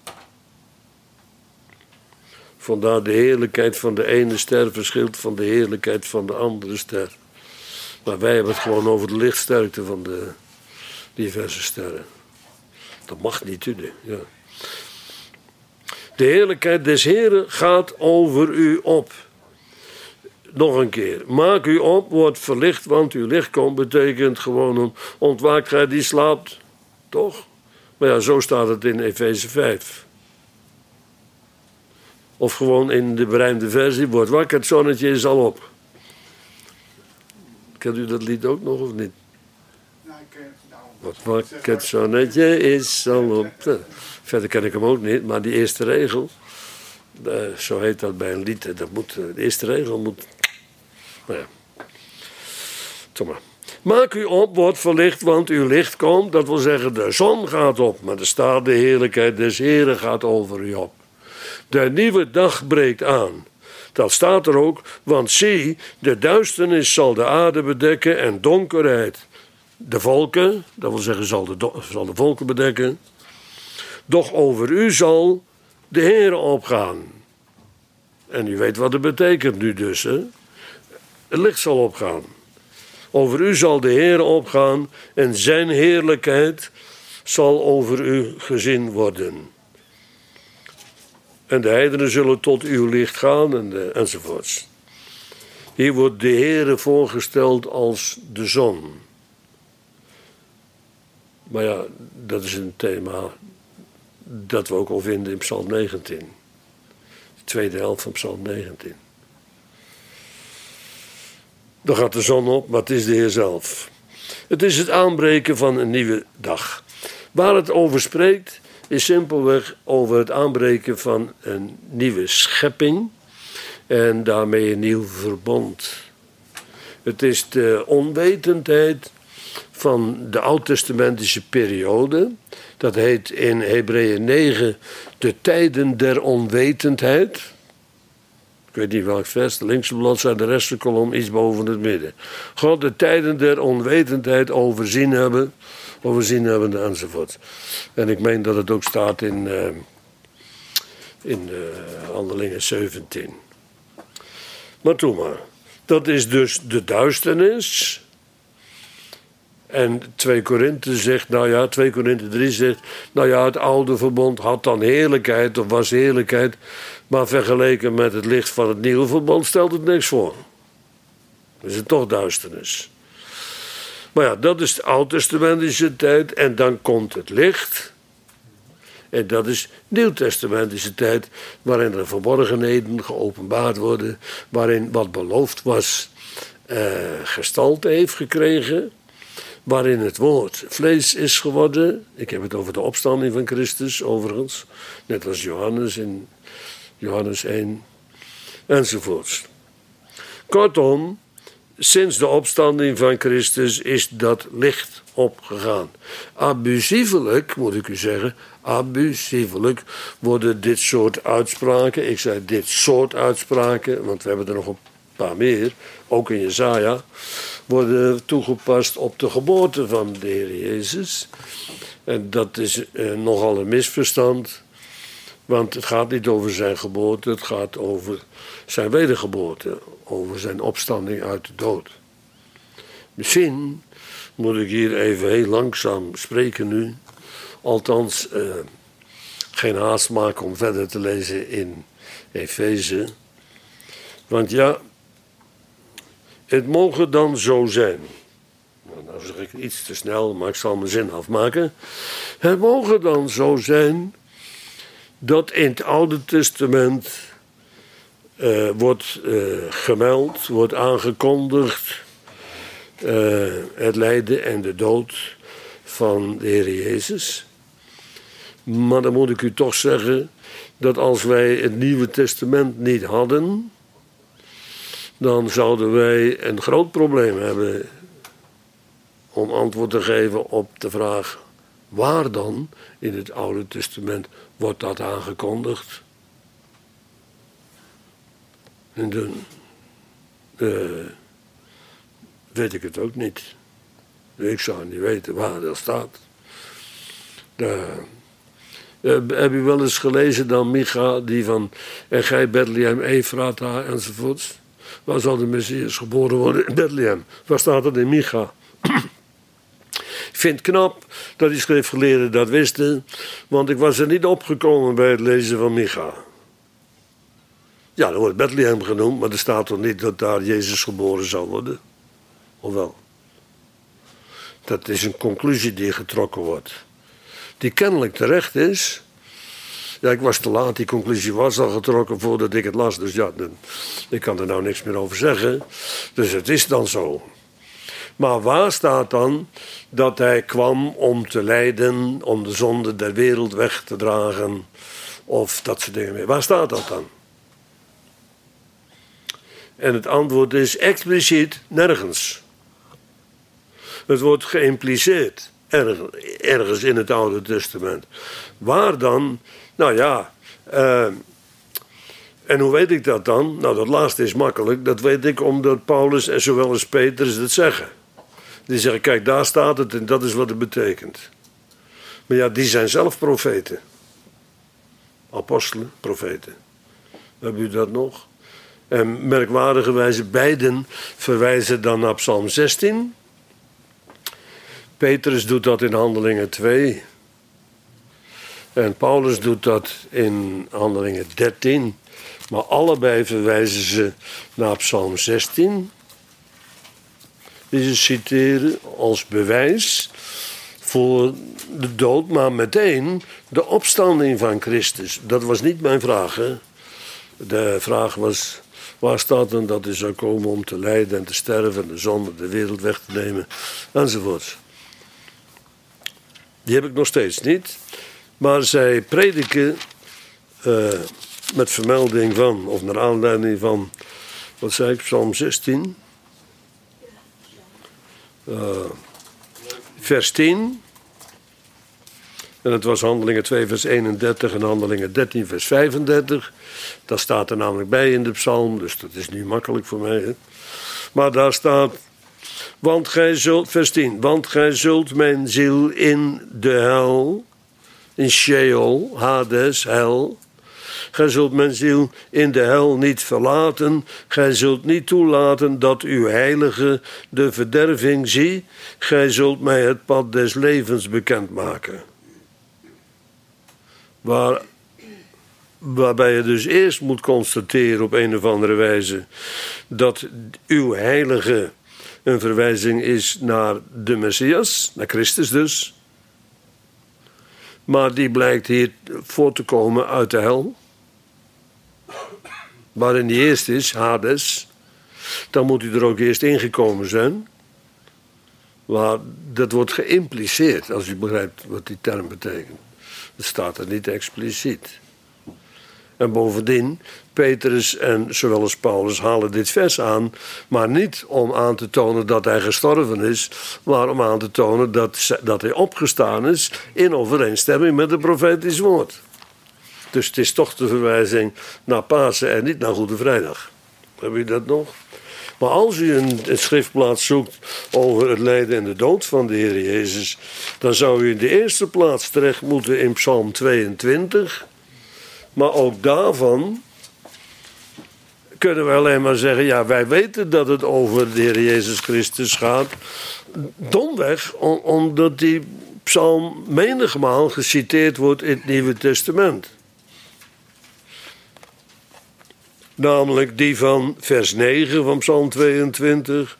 Vandaar de heerlijkheid van de ene ster verschilt van de heerlijkheid van de andere ster. Maar wij hebben het gewoon over de lichtsterkte van de diverse sterren. Dat mag niet, ja. De heerlijkheid des Heren gaat over u op. Nog een keer. Maak u op, wordt verlicht, want uw licht komt. Betekent gewoon ontwaakt gij die slaapt. Toch? Maar ja, zo staat het in Efeze 5. Of gewoon in de berijmde versie. Wordt wakker, het zonnetje is al op. Kent u dat lied ook nog of niet? Wordt wakker, het zonnetje is al op. Verder ken ik hem ook niet, maar die eerste regel, zo heet dat bij een lied, de eerste regel moet, nou ja, toch maar. Maak u op, wordt verlicht, want uw licht komt, dat wil zeggen de zon gaat op, maar er staat de heerlijkheid des Heren gaat over u op. De nieuwe dag breekt aan. Dat staat er ook, want zie, de duisternis zal de aarde bedekken en donkerheid de volken, dat wil zeggen zal de volken bedekken. Doch over u zal de Heer opgaan. En u weet wat het betekent nu dus. Hè? Het licht zal opgaan. Over u zal de Heer opgaan en zijn heerlijkheid zal over u gezien worden. En de heidenen zullen tot uw licht gaan enzovoorts. Hier wordt de Heer voorgesteld als de zon. Maar ja, dat is een thema dat we ook al vinden in Psalm 19. De tweede helft van Psalm 19. Dan gaat de zon op, maar het is de Heer zelf. Het is het aanbreken van een nieuwe dag. Waar het over spreekt, is simpelweg over het aanbreken van een nieuwe schepping. En daarmee een nieuw verbond. Het is de onwetendheid van de oud-testamentische periode. Dat heet in Hebreeën 9 de tijden der onwetendheid. Ik weet niet welk vers, de linkse bladzijde, de rechterkolom, iets boven het midden. God de tijden der onwetendheid overzien hebben enzovoort. En ik meen dat het ook staat in Handelingen 17. Maar toe maar. Dat is dus de duisternis. En 2 Korinthe zegt, 2 Korinthe 3 zegt, het oude verbond had dan heerlijkheid of was heerlijkheid. Maar vergeleken met het licht van het nieuwe verbond stelt het niks voor. Dan is het toch duisternis. Maar ja, dat is de oud-testamentische tijd en dan komt het licht. En dat is nieuwtestamentische tijd, waarin de verborgenheden geopenbaard worden, waarin wat beloofd was gestalte heeft gekregen, waarin het woord vlees is geworden. Ik heb het over de opstanding van Christus, overigens, net als Johannes in Johannes 1, enzovoorts. Kortom, sinds de opstanding van Christus is dat licht opgegaan. Abusievelijk, moet ik u zeggen, abusievelijk worden dit soort uitspraken, ik zei dit soort uitspraken, want we hebben er nog een paar meer, ook in Jesaja, worden toegepast op de geboorte van de Heer Jezus. En dat is nogal een misverstand, want het gaat niet over zijn geboorte, het gaat over zijn wedergeboorte, over zijn opstanding uit de dood. Misschien moet ik hier even heel langzaam spreken nu. Althans, geen haast maken om verder te lezen in Efeze. Want ja, het mogen dan zo zijn. Nou zeg ik iets te snel, maar ik zal mijn zin afmaken. Het mogen dan zo zijn dat in het Oude Testament wordt gemeld, wordt aangekondigd het lijden en de dood van de Heer Jezus. Maar dan moet ik u toch zeggen dat als wij het Nieuwe Testament niet hadden, dan zouden wij een groot probleem hebben om antwoord te geven op de vraag: waar dan in het Oude Testament wordt dat aangekondigd? En dan weet ik het ook niet. Ik zou niet weten waar dat staat. Heb u wel eens gelezen dan Micha, die van en gij Bethlehem Efrata enzovoorts? Waar zal de Messias geboren worden? In Bethlehem. Waar staat dat in Micha? Ik vind het knap dat die schriftgeleerden dat wisten, want ik was er niet opgekomen bij het lezen van Micha. Ja, er wordt Bethlehem genoemd, maar er staat toch niet dat daar Jezus geboren zou worden? Of wel? Dat is een conclusie die getrokken wordt. Die kennelijk terecht is. Ja, ik was te laat, die conclusie was al getrokken voordat ik het las. Dus ja, ik kan er nou niks meer over zeggen. Dus het is dan zo. Maar waar staat dan dat hij kwam om te lijden, om de zonde der wereld weg te dragen? Of dat soort dingen meer. Waar staat dat dan? En het antwoord is expliciet nergens. Het wordt geïmpliceerd ergens in het Oude Testament. Waar dan? Nou ja, en hoe weet ik dat dan? Nou, dat laatste is makkelijk. Dat weet ik omdat Paulus en zowel als Petrus het zeggen. Die zeggen, kijk, daar staat het en dat is wat het betekent. Maar ja, die zijn zelf profeten. Apostelen, profeten. Hebben u dat nog? En merkwaardigerwijze beiden verwijzen dan naar Psalm 16. Petrus doet dat in Handelingen 2. En Paulus doet dat in Handelingen 13. Maar allebei verwijzen ze naar Psalm 16. Die ze citeren als bewijs voor de dood, maar meteen de opstanding van Christus. Dat was niet mijn vraag, hè? De vraag was Waar staat dan dat hij zou komen om te lijden en te sterven en de zonde de wereld weg te nemen enzovoort. Die heb ik nog steeds niet. Maar zij prediken met vermelding van, of naar aanleiding van, wat zei ik, Psalm 16. Vers 10. En het was Handelingen 2 vers 31 en Handelingen 13 vers 35. Dat staat er namelijk bij in de psalm, dus dat is nu makkelijk voor mij. Hè? Maar daar staat, want gij zult, vers 10, want gij zult mijn ziel in de hel, in Sheol, Hades, hel. Gij zult mijn ziel in de hel niet verlaten. Gij zult niet toelaten dat uw heilige de verderving zie. Gij zult mij het pad des levens bekendmaken. Waarbij je dus eerst moet constateren op een of andere wijze dat uw heilige een verwijzing is naar de Messias, naar Christus dus. Maar die blijkt hier voort te komen uit de hel. Waarin die eerst is, Hades. Dan moet hij er ook eerst ingekomen zijn. Maar dat wordt geïmpliceerd, als u begrijpt wat die term betekent. Dat staat er niet expliciet. En bovendien, Petrus en zowel als Paulus halen dit vers aan, maar niet om aan te tonen dat hij gestorven is, maar om aan te tonen dat hij opgestaan is in overeenstemming met het profetisch woord. Dus het is toch de verwijzing naar Pasen en niet naar Goede Vrijdag. Heb je dat nog? Maar als u een schriftplaats zoekt over het lijden en de dood van de Heer Jezus, dan zou u in de eerste plaats terecht moeten in Psalm 22. Maar ook daarvan kunnen we alleen maar zeggen, ja, wij weten dat het over de Heer Jezus Christus gaat. Domweg, omdat die psalm menigmaal geciteerd wordt in het Nieuwe Testament. Namelijk die van vers 9 van Psalm 22.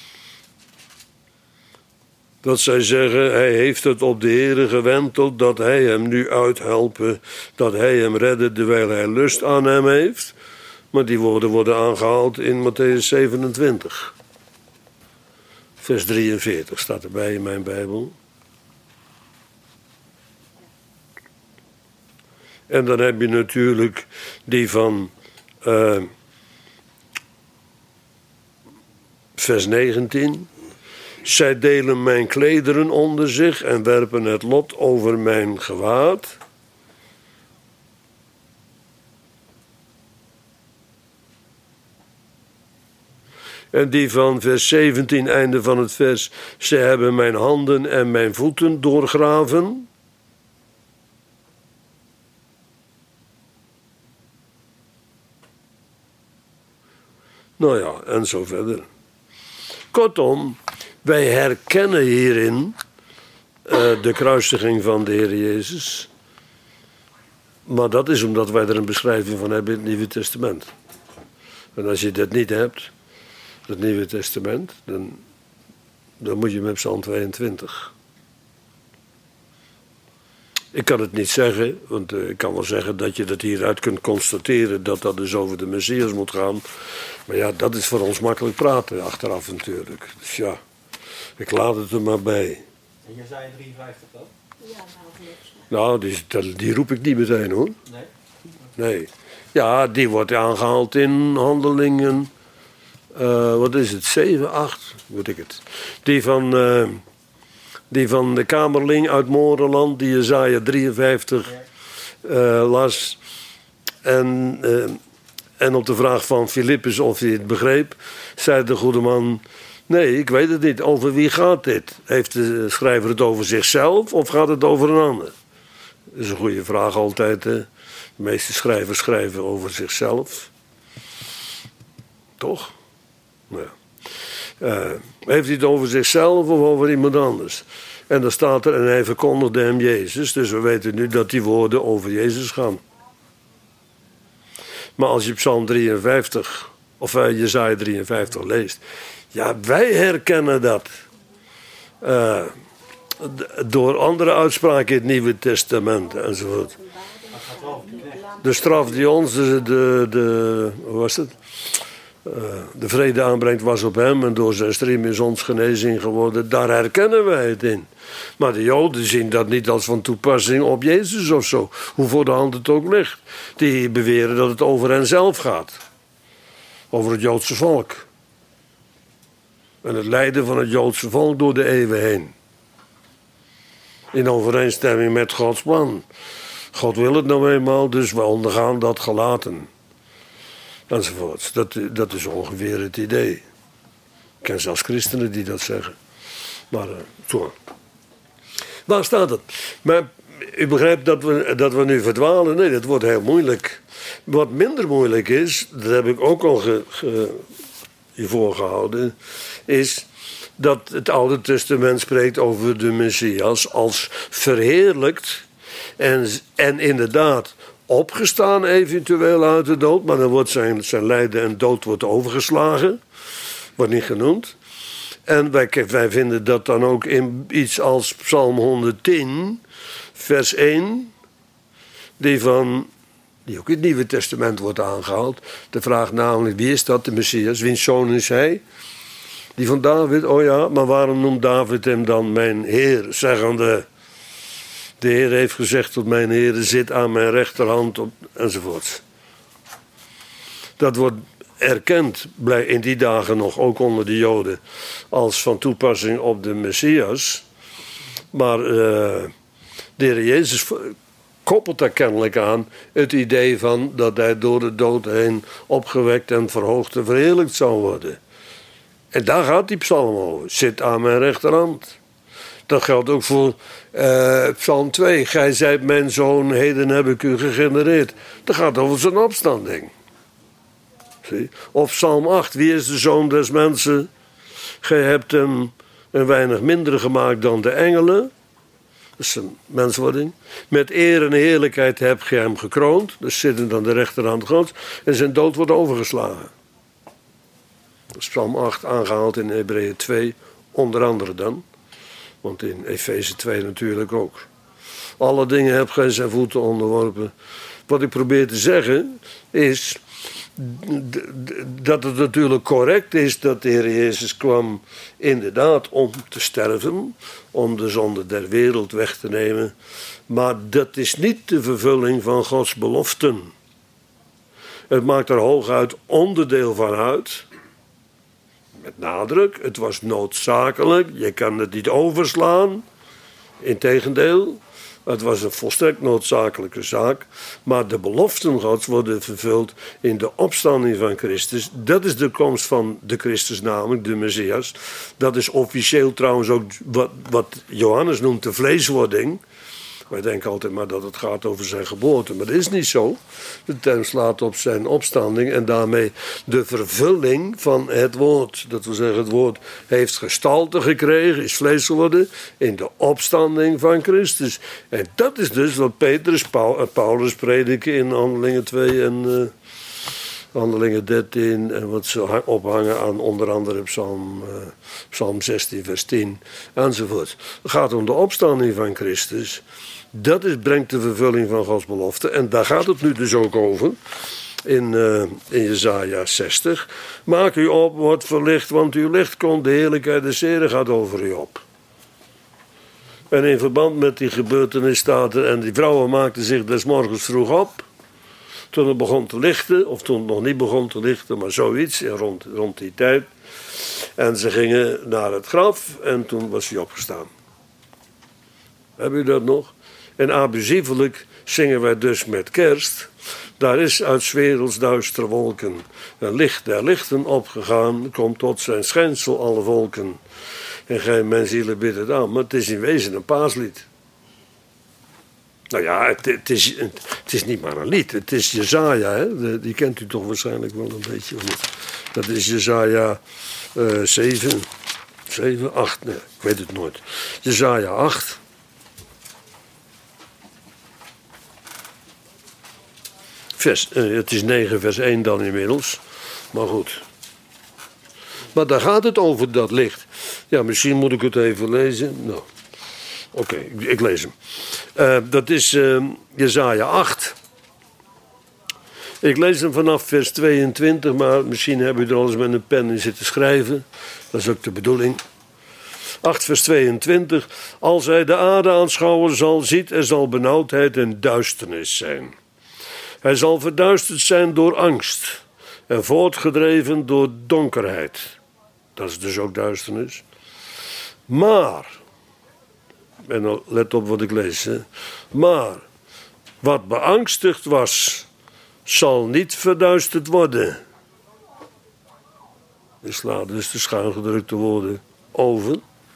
Dat zij zeggen, hij heeft het op de Heere gewenteld, dat hij hem nu uithelpen, dat hij hem redde terwijl hij lust aan hem heeft. Maar die woorden worden aangehaald in Matthäus 27. Vers 43 staat erbij in mijn Bijbel. En dan heb je natuurlijk die van vers 19. Zij delen mijn klederen onder zich en werpen het lot over mijn gewaad. En die van vers 17, einde van het vers. Zij hebben mijn handen en mijn voeten doorgraven. Nou ja, en zo verder. Kortom, wij herkennen hierin de kruisiging van de Heer Jezus. Maar dat is omdat wij er een beschrijving van hebben in het Nieuwe Testament. En als je dat niet hebt, het Nieuwe Testament, dan moet je met Psalm 22. Ik kan het niet zeggen, want ik kan wel zeggen dat je dat hieruit kunt constateren dat dat dus over de Messias moet gaan. Maar ja, dat is voor ons makkelijk praten achteraf natuurlijk. Dus ja, ik laat het er maar bij. En Jesaja 53 dan? Ja, die roep ik niet meteen hoor. Nee. Ja, die wordt aangehaald in Handelingen, wat is het, 7, 8, weet ik het. Die van de kamerling uit Moreland, die Jesaja 53 las. En op de vraag van Filippus of hij het begreep, zei de goede man, nee, ik weet het niet. Over wie gaat dit? Heeft de schrijver het over zichzelf of gaat het over een ander? Dat is een goede vraag altijd. Hè? De meeste schrijvers schrijven over zichzelf. Toch? Nou ja. Heeft hij het over zichzelf of over iemand anders? En dan staat er, en hij verkondigde hem Jezus. Dus we weten nu dat die woorden over Jezus gaan. Maar als je Psalm 53, of Jesaja 53 leest. Ja, wij herkennen dat. Door andere uitspraken in het Nieuwe Testament enzovoort. gaat wel over de knecht. De straf die ons hoe was het? De vrede aanbrengt was op hem en door zijn striem is ons genezing geworden. Daar herkennen wij het in. Maar de Joden zien dat niet als van toepassing op Jezus of zo. Hoe voor de hand het ook ligt. Die beweren dat het over hen zelf gaat. Over het Joodse volk. En het lijden van het Joodse volk door de eeuwen heen. In overeenstemming met Gods plan. God wil het nou eenmaal, dus we ondergaan dat gelaten. Enzovoorts. Dat is ongeveer het idee. Ik ken zelfs christenen die dat zeggen. Maar zo. Waar staat het? Maar u begrijpt dat we nu verdwalen. Nee, dat wordt heel moeilijk. Wat minder moeilijk is, dat heb ik ook al hiervoor gehouden, is dat het Oude Testament spreekt over de Messias als verheerlijkt en inderdaad opgestaan eventueel uit de dood, maar dan wordt zijn lijden en dood wordt overgeslagen, wordt niet genoemd. En wij vinden dat dan ook in iets als Psalm 110, vers 1, die ook in het Nieuwe Testament wordt aangehaald. De vraag namelijk, wie is dat, de Messias? Wiens zoon is hij? Die van David, oh ja, maar waarom noemt David hem dan mijn Heer? Zeggende, de Heer heeft gezegd tot mijn Heer, zit aan mijn rechterhand, enzovoort. Dat wordt erkend, in die dagen nog, ook onder de Joden, als van toepassing op de Messias. Maar de Heer Jezus koppelt daar kennelijk aan het idee van dat hij door de dood heen opgewekt en verhoogd en verheerlijkt zou worden. En daar gaat die psalm over. Zit aan mijn rechterhand. Dat geldt ook voor psalm 2. Gij zijt mijn zoon, heden heb ik u gegenereerd. Dat gaat over zijn opstanding. Zie? Of psalm 8. Wie is de zoon des mensen? Gij hebt hem een weinig minder gemaakt dan de engelen. Dat is een menswording. Met eer en heerlijkheid heb je hem gekroond. Dus zittend aan de rechterhand Gods. En zijn dood wordt overgeslagen. Dat is psalm 8 aangehaald in Hebreeën 2. Onder andere dan. Want in Efeze 2 natuurlijk ook. Alle dingen heb gij zijn voeten onderworpen. Wat ik probeer te zeggen is dat het natuurlijk correct is dat de Heer Jezus kwam inderdaad om te sterven, om de zonde der wereld weg te nemen. Maar dat is niet de vervulling van Gods beloften. Het maakt er hooguit onderdeel van uit. Met nadruk, het was noodzakelijk, je kan het niet overslaan. Integendeel, het was een volstrekt noodzakelijke zaak. Maar de beloften Gods worden vervuld in de opstanding van Christus. Dat is de komst van de Christus, namelijk de Messias. Dat is officieel trouwens ook wat Johannes noemt de vleeswording. Wij denken altijd maar dat het gaat over zijn geboorte. Maar dat is niet zo. De term slaat op zijn opstanding en daarmee de vervulling van het woord. Dat wil zeggen, het woord heeft gestalte gekregen, is vlees geworden in de opstanding van Christus. En dat is dus wat Paulus prediken in Handelingen 2 en Handelingen 13. En wat ze ophangen aan onder andere Psalm 16 vers 10 enzovoort. Het gaat om de opstanding van Christus. Dat brengt de vervulling van Gods belofte. En daar gaat het nu dus ook over. In Jesaja 60. Maak u op, wordt verlicht, want uw licht komt. De heerlijkheid des Heren gaat over u op. En in verband met die gebeurtenis staat er, en die vrouwen maakten zich des morgens vroeg op. Toen het begon te lichten, of toen het nog niet begon te lichten, maar zoiets, rond die tijd. En ze gingen naar het graf en toen was hij opgestaan. Hebben u dat nog? En abusievelijk zingen wij dus met kerst. Daar is uit 's werelds duistere wolken een licht der lichten opgegaan, komt tot zijn schijnsel alle volken. En gij mijn zielen bidt het aan, maar het is in wezen een paaslied. Nou ja, het is niet maar een lied, het is Jesaja, hè? Die kent u toch waarschijnlijk wel een beetje. Dat is Jesaja 7, 8, nee, ik weet het nooit. Jesaja 8. Het is 9 vers 1 dan inmiddels, maar goed. Maar daar gaat het over, dat licht. Ja, misschien moet ik het even lezen. Nou, Oké, ik lees hem. Dat is Jesaja 8. Ik lees hem vanaf vers 22, maar misschien hebben u er al eens met een pen in zitten schrijven. Dat is ook de bedoeling. 8 vers 22. Als hij de aarde aanschouwen zal, ziet er zal benauwdheid en duisternis zijn. Hij zal verduisterd zijn door angst en voortgedreven door donkerheid. Dat is dus ook duisternis. Maar, en let op wat ik lees, hè. Maar, wat beangstigd was, zal niet verduisterd worden. Ik sla dus de schuingedrukte woorden over.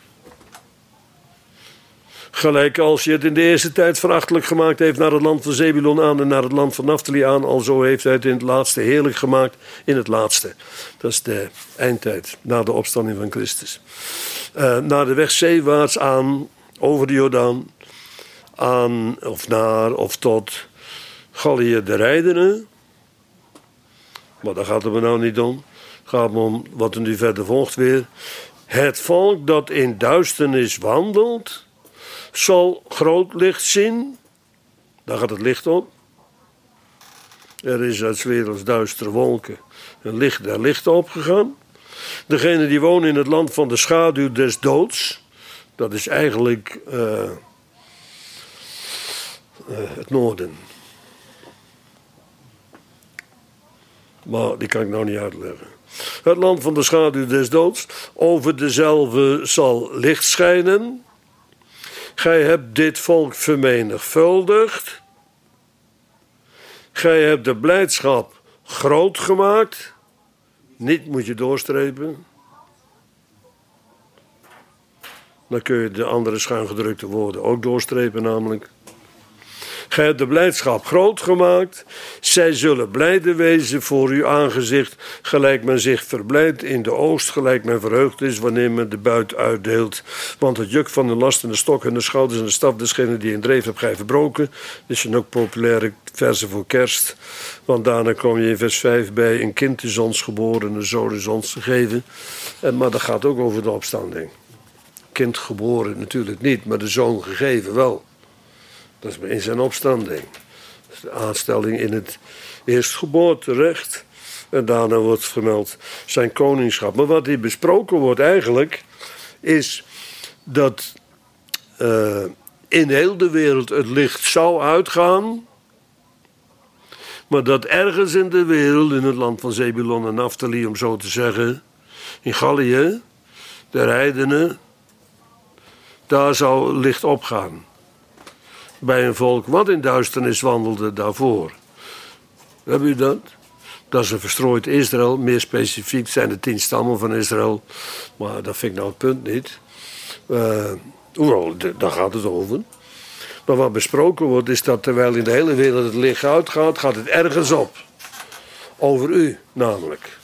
Gelijk als je het in de eerste tijd verachtelijk gemaakt heeft naar het land van Zebulon aan en naar het land van Naftali aan, alzo heeft hij het in het laatste heerlijk gemaakt in het laatste. Dat is de eindtijd, na de opstanding van Christus. Naar de weg zeewaarts aan, over de Jordaan, aan of naar of tot Gallië de Rijdenen. Maar daar gaat het me nou niet om. Het gaat me om wat er nu verder volgt weer. Het volk dat in duisternis wandelt, zal groot licht zien. Daar gaat het licht op. Er is uit 's werelds duistere wolken een licht der lichten opgegaan. Degene die wonen in het land van de schaduw des doods. Dat is eigenlijk het noorden. Maar die kan ik nou niet uitleggen. Het land van de schaduw des doods. Over dezelfde zal licht schijnen. Gij hebt dit volk vermenigvuldigd. Gij hebt de blijdschap groot gemaakt. Niet moet je doorstrepen. Dan kun je de andere schuingedrukte woorden ook doorstrepen namelijk. Gij hebt de blijdschap groot gemaakt. Zij zullen blijde wezen voor uw aangezicht. Gelijk men zich verblijdt in de oost. Gelijk men verheugd is wanneer men de buit uitdeelt. Want het juk van de last en de stok en de schouders en de staf desgene die in dreef hebt gij verbroken. Dit zijn ook populaire versen voor kerst. Want daarna kom je in vers 5 bij. Een kind is ons geboren, een zoon is ons gegeven. Maar dat gaat ook over de opstanding. Kind geboren natuurlijk niet, maar de zoon gegeven wel. Dat is in zijn opstanding. Dat is de aanstelling in het eerstgeboorterecht. En daarna wordt vermeld zijn koningschap. Maar wat hier besproken wordt eigenlijk, is dat in heel de wereld het licht zou uitgaan. Maar dat ergens in de wereld, in het land van Zebulon en Naftali, om zo te zeggen, in Gallië, de Rijdenen, daar zou licht opgaan. Bij een volk wat in duisternis wandelde daarvoor. Heb u dat? Dat is een verstrooid Israël. Meer specifiek zijn de 10 stammen van Israël. Maar dat vind ik nou het punt niet. Hoewel, daar gaat het over. Maar wat besproken wordt is dat terwijl in de hele wereld het licht uitgaat, gaat het ergens op. Over u namelijk.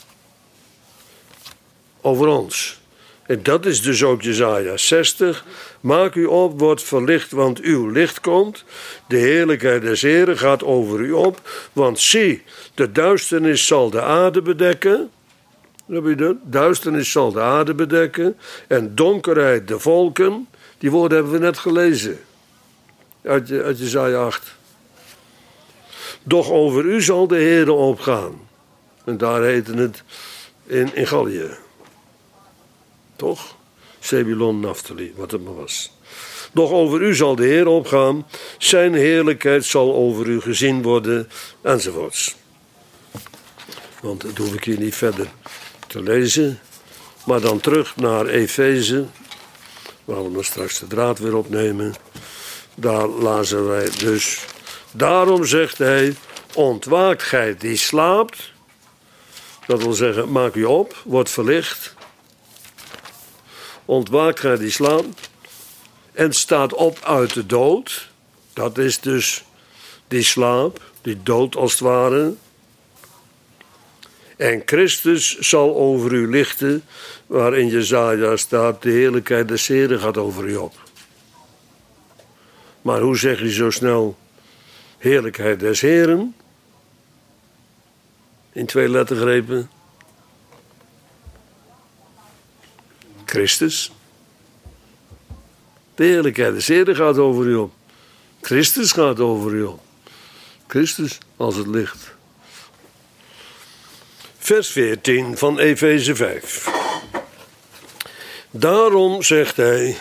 Over ons. En dat is dus ook Jesaja 60. Maak u op, wordt verlicht, want uw licht komt. De heerlijkheid des Heren gaat over u op. Want zie, de duisternis zal de aarde bedekken. Heb je dat? Duisternis zal de aarde bedekken. En donkerheid de volken. Die woorden hebben we net gelezen. Uit Jesaja 8. Doch over u zal de Heere opgaan. En daar heette het in Gallië. Toch? Zebulon, Naftali, wat het maar was. Doch over u zal de Heer opgaan. Zijn heerlijkheid zal over u gezien worden. Enzovoorts. Want dat hoef ik hier niet verder te lezen. Maar dan terug naar Efeze. We gaan we straks de draad weer opnemen. Daar lazen wij dus. Daarom zegt hij, ontwaakt gij die slaapt. Dat wil zeggen, maak u op, wordt verlicht. Ontwaakt gij die slaapt. En staat op uit de dood. Dat is dus die slaap, die dood als het ware. En Christus zal over u lichten, waarin Jesaja staat, de heerlijkheid des Heren gaat over u op. Maar hoe zeg je zo snel heerlijkheid des Heren? In 2 lettergrepen. Christus. De heerlijkheid des Heren gaat over u op. Christus gaat over u op. Christus als het licht. Vers 14 van Efeze 5. Daarom zegt hij,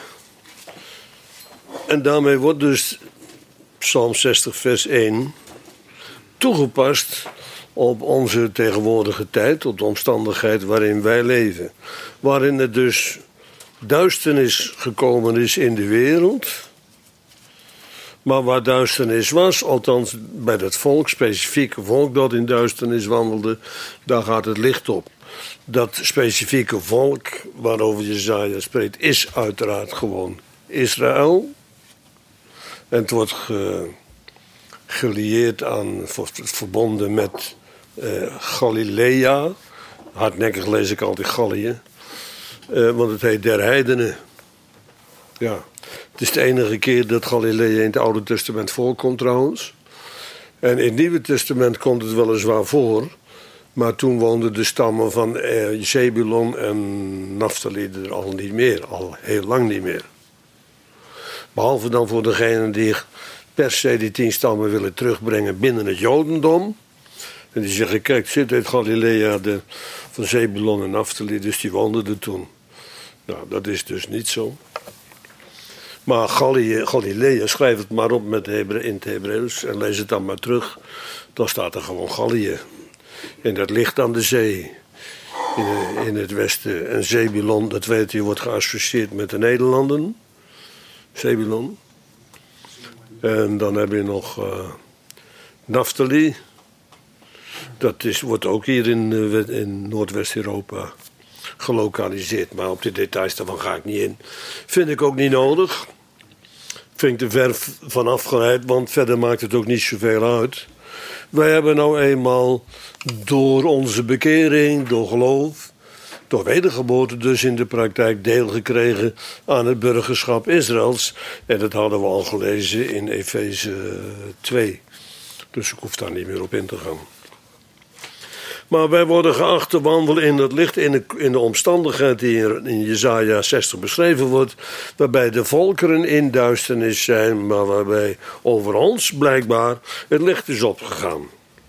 en daarmee wordt dus Psalm 60 vers 1 toegepast op onze tegenwoordige tijd, op de omstandigheid waarin wij leven. Waarin er dus duisternis gekomen is in de wereld. Maar waar duisternis was, althans bij dat volk, specifieke volk dat in duisternis wandelde, daar gaat het licht op. Dat specifieke volk waarover Jesaja spreekt, is uiteraard gewoon Israël. En het wordt gelieerd aan, verbonden met Galilea. Hardnekkig lees ik altijd Gallië. Want het heet der heidenen. Ja, het is de enige keer dat Galilea in het Oude Testament voorkomt trouwens. En in het Nieuwe Testament komt het weliswaar voor. Maar toen woonden de stammen van Zebulon en Naphtali er al niet meer. Al heel lang niet meer. Behalve dan voor degenen die per se die 10 stammen willen terugbrengen binnen het Jodendom. En die zeggen, kijk, zit uit Galilea van Zebulon en Naphtali, dus die woonden er toen. Nou, dat is dus niet zo. Maar Galilea, schrijf het maar op in het Hebreeuws en lees het dan maar terug. Dan staat er gewoon Gallië. En dat ligt aan de zee in het westen. En Zebulon, dat weet u, wordt geassocieerd met de Nederlanden. Zebulon. En dan heb je nog Naphtali. Dat wordt ook hier in Noordwest-Europa gelokaliseerd. Maar op de details daarvan ga ik niet in. Vind ik ook niet nodig. Vind ik te ver van afgeleid, want verder maakt het ook niet zoveel uit. Wij hebben nou eenmaal door onze bekering, door geloof, door wedergeboorte dus in de praktijk deel gekregen aan het burgerschap Israëls. En dat hadden we al gelezen in Efeze 2. Dus ik hoef daar niet meer op in te gaan. Maar wij worden geacht te wandelen in het licht, in de omstandigheid die in Jesaja 60 beschreven wordt, waarbij de volkeren in duisternis zijn, maar waarbij over ons blijkbaar het licht is opgegaan.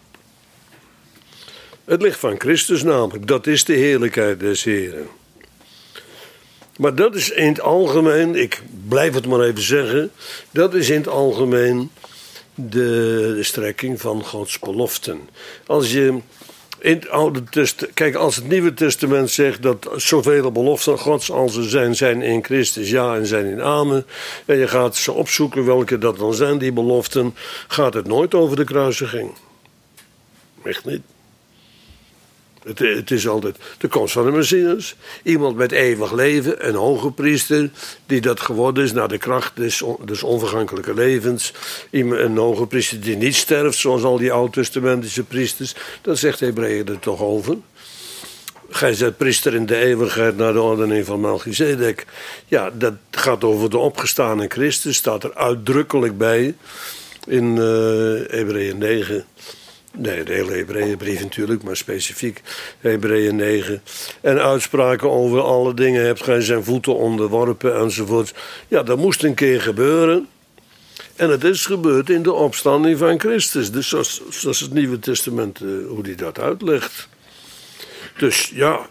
Het licht van Christus namelijk, dat is de heerlijkheid des Heren. Maar dat is in het algemeen, ik blijf het maar even zeggen, dat is in het algemeen de strekking van Gods beloften. Als je in het Oude Testament, kijk, als het Nieuwe Testament zegt dat zoveel beloften Gods als er zijn in Christus ja en zijn in amen. En je gaat ze opzoeken welke dat dan zijn, die beloften, gaat het nooit over de kruisiging. Echt niet. Het is altijd de komst van de Messias. Iemand met eeuwig leven, een hoge priester, die dat geworden is naar de kracht des onvergankelijke levens. Een hoge priester die niet sterft, zoals al die oud-testamentische priesters. Dat zegt Hebreeën er toch over. Gij zijt priester in de eeuwigheid naar de ordening van Melchizedek. Ja, dat gaat over de opgestane Christus, staat er uitdrukkelijk bij in Hebreeën 9. Nee, de hele Hebreeënbrief natuurlijk, maar specifiek Hebreeën 9. En uitspraken over alle dingen hebt gij zijn voeten onderworpen enzovoort. Ja, dat moest een keer gebeuren. En het is gebeurd in de opstanding van Christus. Dus zoals het Nieuwe Testament, hoe die dat uitlegt. Dus ja,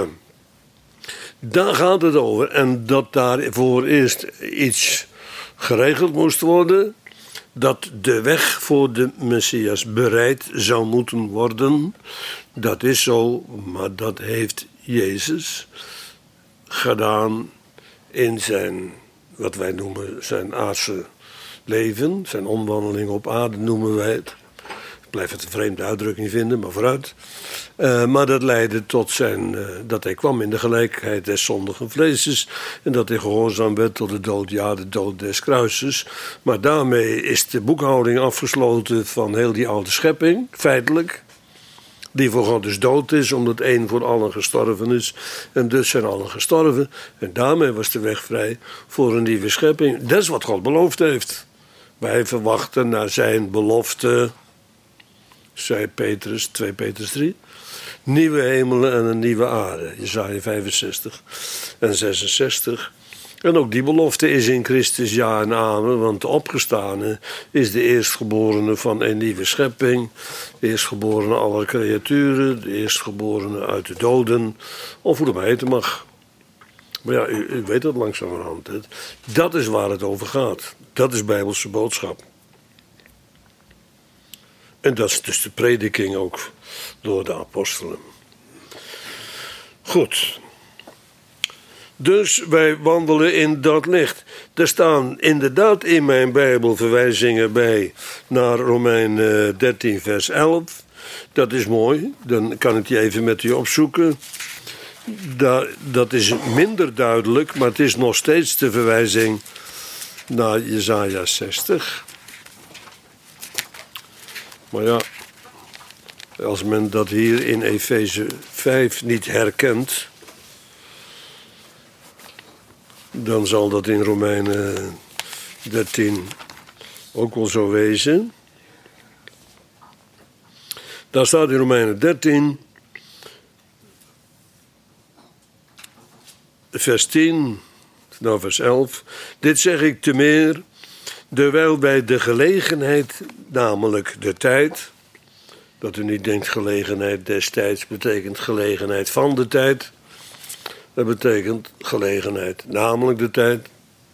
daar gaat het over. En dat daarvoor eerst iets geregeld moest worden. Dat de weg voor de Messias bereid zou moeten worden. Dat is zo, maar dat heeft Jezus gedaan in zijn, wat wij noemen, zijn aardse leven. Zijn omwandeling op aarde noemen wij het. Ik blijf het een vreemde uitdrukking vinden, maar vooruit. Maar dat leidde tot dat hij kwam in de gelijkheid des zondigen vleeses. En dat hij gehoorzaam werd tot de dood, ja, de dood des kruises. Maar daarmee is de boekhouding afgesloten van heel die oude schepping, feitelijk. Die voor God dus dood is, omdat één voor allen gestorven is. En dus zijn allen gestorven. En daarmee was de weg vrij voor een nieuwe schepping. Dat is wat God beloofd heeft. Wij verwachten naar zijn belofte, zei Petrus, 2 Petrus 3... nieuwe hemelen en een nieuwe aarde. Jesaja 65 en 66. En ook die belofte is in Christus ja en amen, want de opgestane is de eerstgeborene van een nieuwe schepping, de eerstgeborene aller creaturen, de eerstgeborene uit de doden, of hoe het maar heten mag. Maar ja, u weet dat langzamerhand. Dat is waar het over gaat. Dat is Bijbelse boodschap. En dat is dus de prediking ook door de apostelen. Goed. Dus wij wandelen in dat licht. Er staan inderdaad in mijn Bijbel verwijzingen bij naar Romeinen 13 vers 11. Dat is mooi. Dan kan ik die even met u opzoeken. Dat is minder duidelijk, maar het is nog steeds de verwijzing naar Jesaja 60. Maar ja, als men dat hier in Efeze 5 niet herkent, dan zal dat in Romeinen 13 ook wel zo wezen. Daar staat in Romeinen 13, vers 10, nou vers 11. Dit zeg ik te meer, terwijl wij de gelegenheid, namelijk de tijd, dat u niet denkt gelegenheid destijds betekent gelegenheid van de tijd. Dat betekent gelegenheid, namelijk de tijd.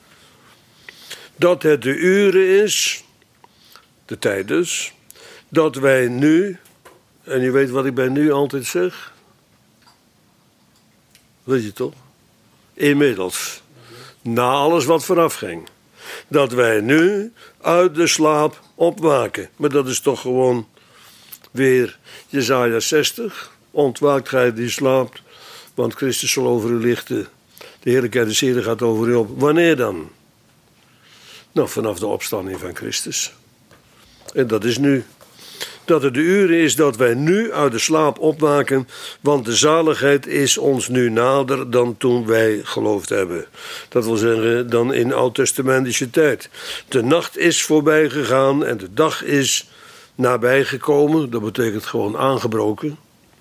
Dat het de uren is, de tijd dus, dat wij nu, en u weet wat ik bij nu altijd zeg? Weet je toch? Inmiddels, na alles wat vooraf ging. Dat wij nu uit de slaap opwaken. Maar dat is toch gewoon weer Jesaja 60. Ontwaakt gij die slaapt, want Christus zal over u lichten. De heerlijkheid des Heren gaat over u op. Wanneer dan? Nou, vanaf de opstanding van Christus. En dat is nu. Dat het de uren is dat wij nu uit de slaap opwaken, want de zaligheid is ons nu nader dan toen wij geloofd hebben. Dat wil zeggen dan in oud-testamentische tijd. De nacht is voorbij gegaan en de dag is nabijgekomen. Dat betekent gewoon aangebroken.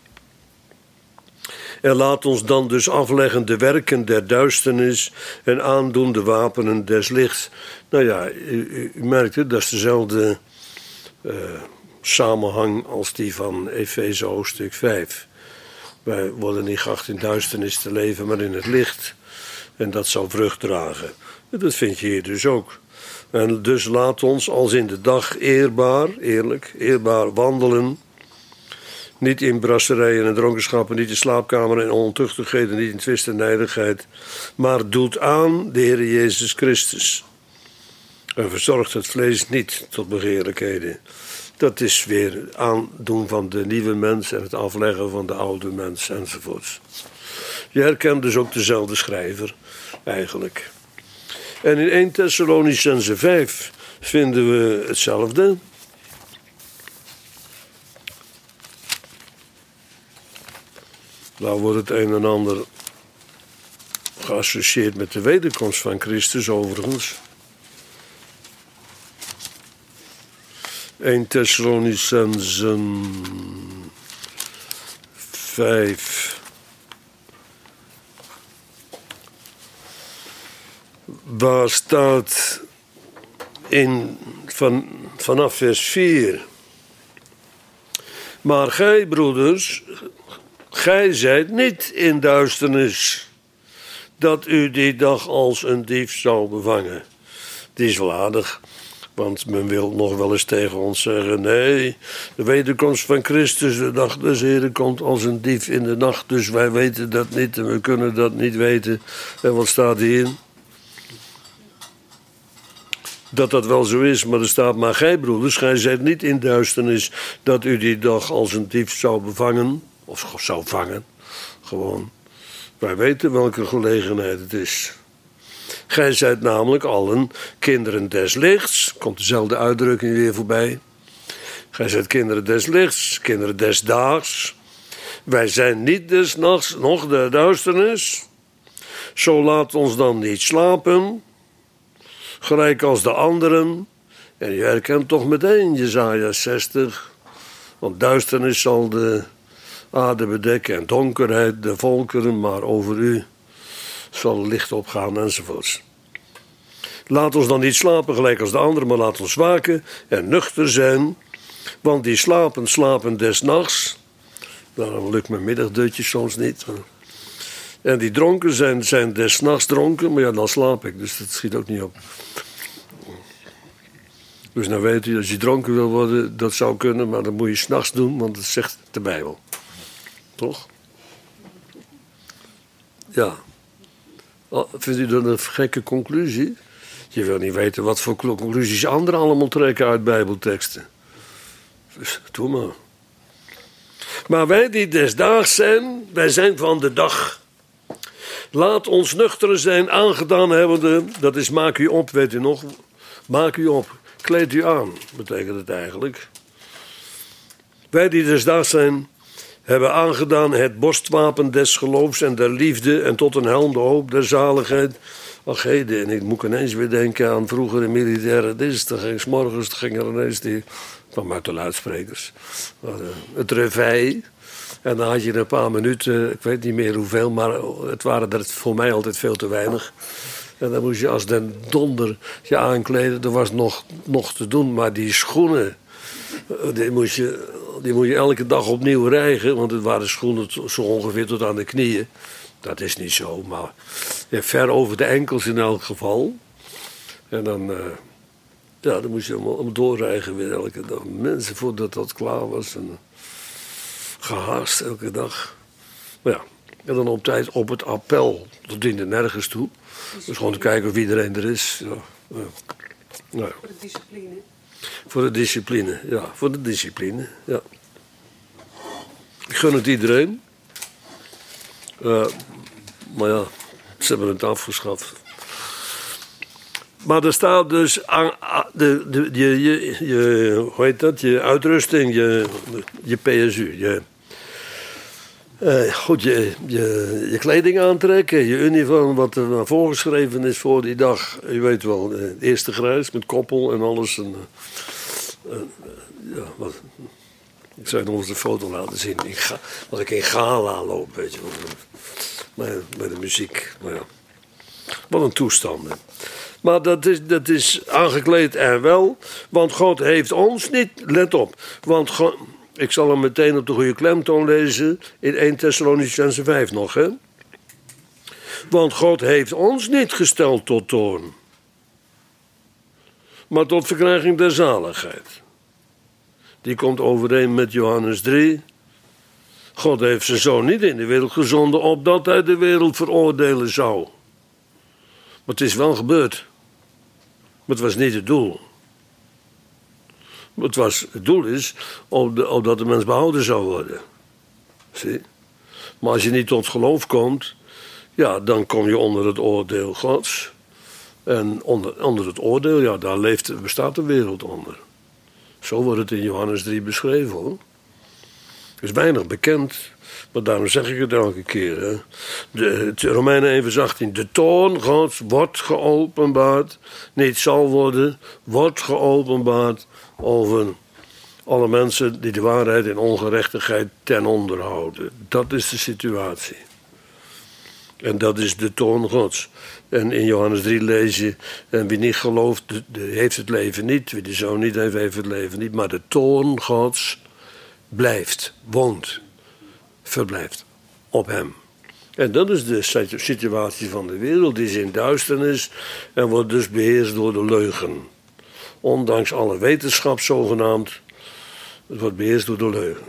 En laat ons dan dus afleggen de werken der duisternis en aandoen de wapenen des lichts. Nou ja, u merkt het, dat is dezelfde samenhang als die van Efeze hoofdstuk 5. Wij worden niet geacht in duisternis te leven, maar in het licht. En dat zal vrucht dragen. En dat vind je hier dus ook. En dus laat ons als in de dag eerbaar wandelen. Niet in brasserijen en dronkenschappen, niet in slaapkameren en ontuchtigheden, niet in twist en nijdigheid. Maar doet aan de Heer Jezus Christus. En verzorgt het vlees niet tot begeerlijkheden. Dat is weer aandoen van de nieuwe mens en het afleggen van de oude mens enzovoorts. Je herkent dus ook dezelfde schrijver eigenlijk. En in 1 Thessalonicense 5 vinden we hetzelfde. Daar wordt het een en ander geassocieerd met de wederkomst van Christus overigens. 1 Thessalonicense 5. Waar staat vanaf vers 4. Maar gij, broeders, gij zijt niet in duisternis, dat u die dag als een dief zou bevangen. Die is wel aardig. Want men wil nog wel eens tegen ons zeggen, nee, de wederkomst van Christus, de dag des Heren komt als een dief in de nacht. Dus wij weten dat niet en we kunnen dat niet weten. En wat staat hierin? Dat wel zo is, maar er staat, maar gij broeders, gij zijt niet in duisternis, dat u die dag als een dief zou bevangen. Of zou vangen, gewoon. Wij weten welke gelegenheid het is. Gij zijt namelijk allen kinderen des lichts. Komt dezelfde uitdrukking weer voorbij. Gij zijt kinderen des lichts, kinderen des daags. Wij zijn niet des nachts, noch der duisternis. Zo laat ons dan niet slapen, gelijk als de anderen. En je herkent toch meteen Jesaja 60. Want duisternis zal de aarde bedekken en donkerheid de volkeren, maar over u zal licht opgaan enzovoorts. Laat ons dan niet slapen gelijk als de anderen, maar laat ons waken en nuchter zijn. Want die slapen des nachts. Daarom lukt mijn middagdutje soms niet. En die dronken zijn des nachts dronken, maar ja, dan slaap ik, dus dat schiet ook niet op. Dus nou weet u, als je dronken wil worden, dat zou kunnen, maar dan moet je 's nachts doen, want dat zegt de Bijbel. Toch? Ja. Vindt u dat een gekke conclusie? Je wil niet weten wat voor conclusies anderen allemaal trekken uit Bijbelteksten. Dus doe maar. Maar wij die desdaags zijn, wij zijn van de dag. Laat ons nuchteren zijn, aangedaan hebbende. Dat is maak u op, weet u nog. Maak u op, kleed u aan, betekent het eigenlijk. Wij die desdaags zijn, hebben aangedaan het borstwapen des geloofs en der liefde en tot een helm de hoop der zaligheid. Ach heden, en ik moet ineens weer denken aan vroegere militaire dienst. Dan ging 's morgens, ging er ineens die, kwam uit de luidsprekers, het reveil. En dan had je een paar minuten, ik weet niet meer hoeveel, maar het waren er voor mij altijd veel te weinig. En dan moest je als den donder je aankleden, er was nog te doen, maar die schoenen, die moet je elke dag opnieuw rijgen, want het waren schoenen zo ongeveer tot aan de knieën. Dat is niet zo, maar ver over de enkels in elk geval. En dan moest je allemaal doorrijden weer elke dag. Mensen, voordat dat klaar was. En gehaast elke dag. Maar ja, en dan op tijd op het appel. Dat diende nergens toe. Dus gewoon te kijken of iedereen er is. Ja. Voor de discipline. Voor de discipline, ja. Voor de discipline, ja. Ik gun het iedereen. Maar ja, ze hebben het afgeschaft. Maar er staat dus hoe heet dat? Je uitrusting, je PSU, je kleding aantrekken, je uniform, wat er voorgeschreven is voor die dag. Je weet wel, de eerste grijs met koppel en alles. Ik zou nog eens een foto laten zien. Dat ik in gala loop, weet je wel. Met de muziek. Maar ja. Wat een toestand. Maar dat is aangekleed en wel. Want God heeft ons niet. Let op. Want God, ik zal hem meteen op de goede klemtoon lezen. In 1 Thessalonicenzen 5 nog. Hè? Want God heeft ons niet gesteld tot toorn. Maar tot verkrijging der zaligheid. Die komt overeen met Johannes 3. God heeft zijn zoon niet in de wereld gezonden, opdat hij de wereld veroordelen zou. Maar het is wel gebeurd. Maar het was niet het doel. Het doel is opdat de mens behouden zou worden. Zie? Maar als je niet tot geloof komt, ja, dan kom je onder het oordeel Gods. En onder het oordeel, ja, daar bestaat de wereld onder. Zo wordt het in Johannes 3 beschreven, hoor. Het is weinig bekend, maar daarom zeg ik het elke keer. Hè. Romeinen 1 vers 18. De toorn Gods wordt geopenbaard, niet zal worden, wordt geopenbaard over alle mensen die de waarheid en ongerechtigheid ten onder houden. Dat is de situatie. En dat is de toorn Gods. En in Johannes 3 lees je, en wie niet gelooft, heeft het leven niet. Wie de zoon niet heeft, heeft het leven niet. Maar de toorn Gods blijft, woont, verblijft op hem. En dat is de situatie van de wereld. Die is in duisternis en wordt dus beheerst door de leugen. Ondanks alle wetenschap zogenaamd, het wordt beheerst door de leugen.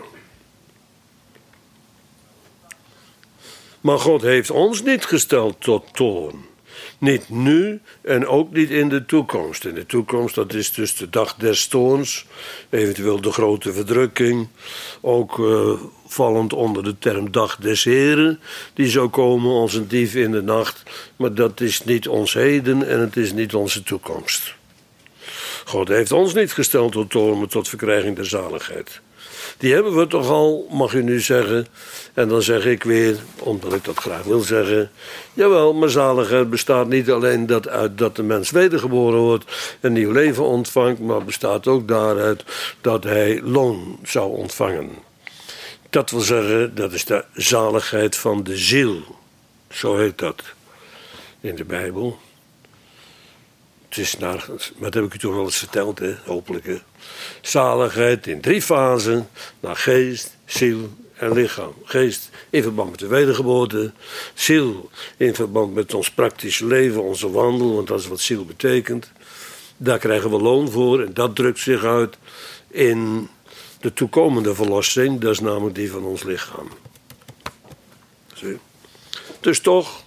Maar God heeft ons niet gesteld tot toorn. Niet nu en ook niet in de toekomst. In de toekomst, dat is dus de dag des toorns, eventueel de grote verdrukking, ook vallend onder de term dag des Heren, die zou komen als een dief in de nacht, maar dat is niet ons heden en het is niet onze toekomst. God heeft ons niet gesteld tot toorn, maar tot verkrijging der zaligheid. Die hebben we toch al, mag u nu zeggen. En dan zeg ik weer, omdat ik dat graag wil zeggen. Jawel, maar zaligheid bestaat niet alleen uit dat de mens wedergeboren wordt, een nieuw leven ontvangt, maar bestaat ook daaruit dat hij loon zou ontvangen. Dat wil zeggen, dat is de zaligheid van de ziel. Zo heet dat. in de Bijbel. Het is maar dat heb ik u toch wel eens verteld, hè? Hopelijk. Hè? Zaligheid in 3 fasen, naar geest, ziel en lichaam. Geest in verband met de wedergeboorte, ziel in verband met ons praktische leven, onze wandel, want dat is wat ziel betekent. Daar krijgen we loon voor en dat drukt zich uit in de toekomende verlossing, dat is namelijk die van ons lichaam. Zie? Dus toch,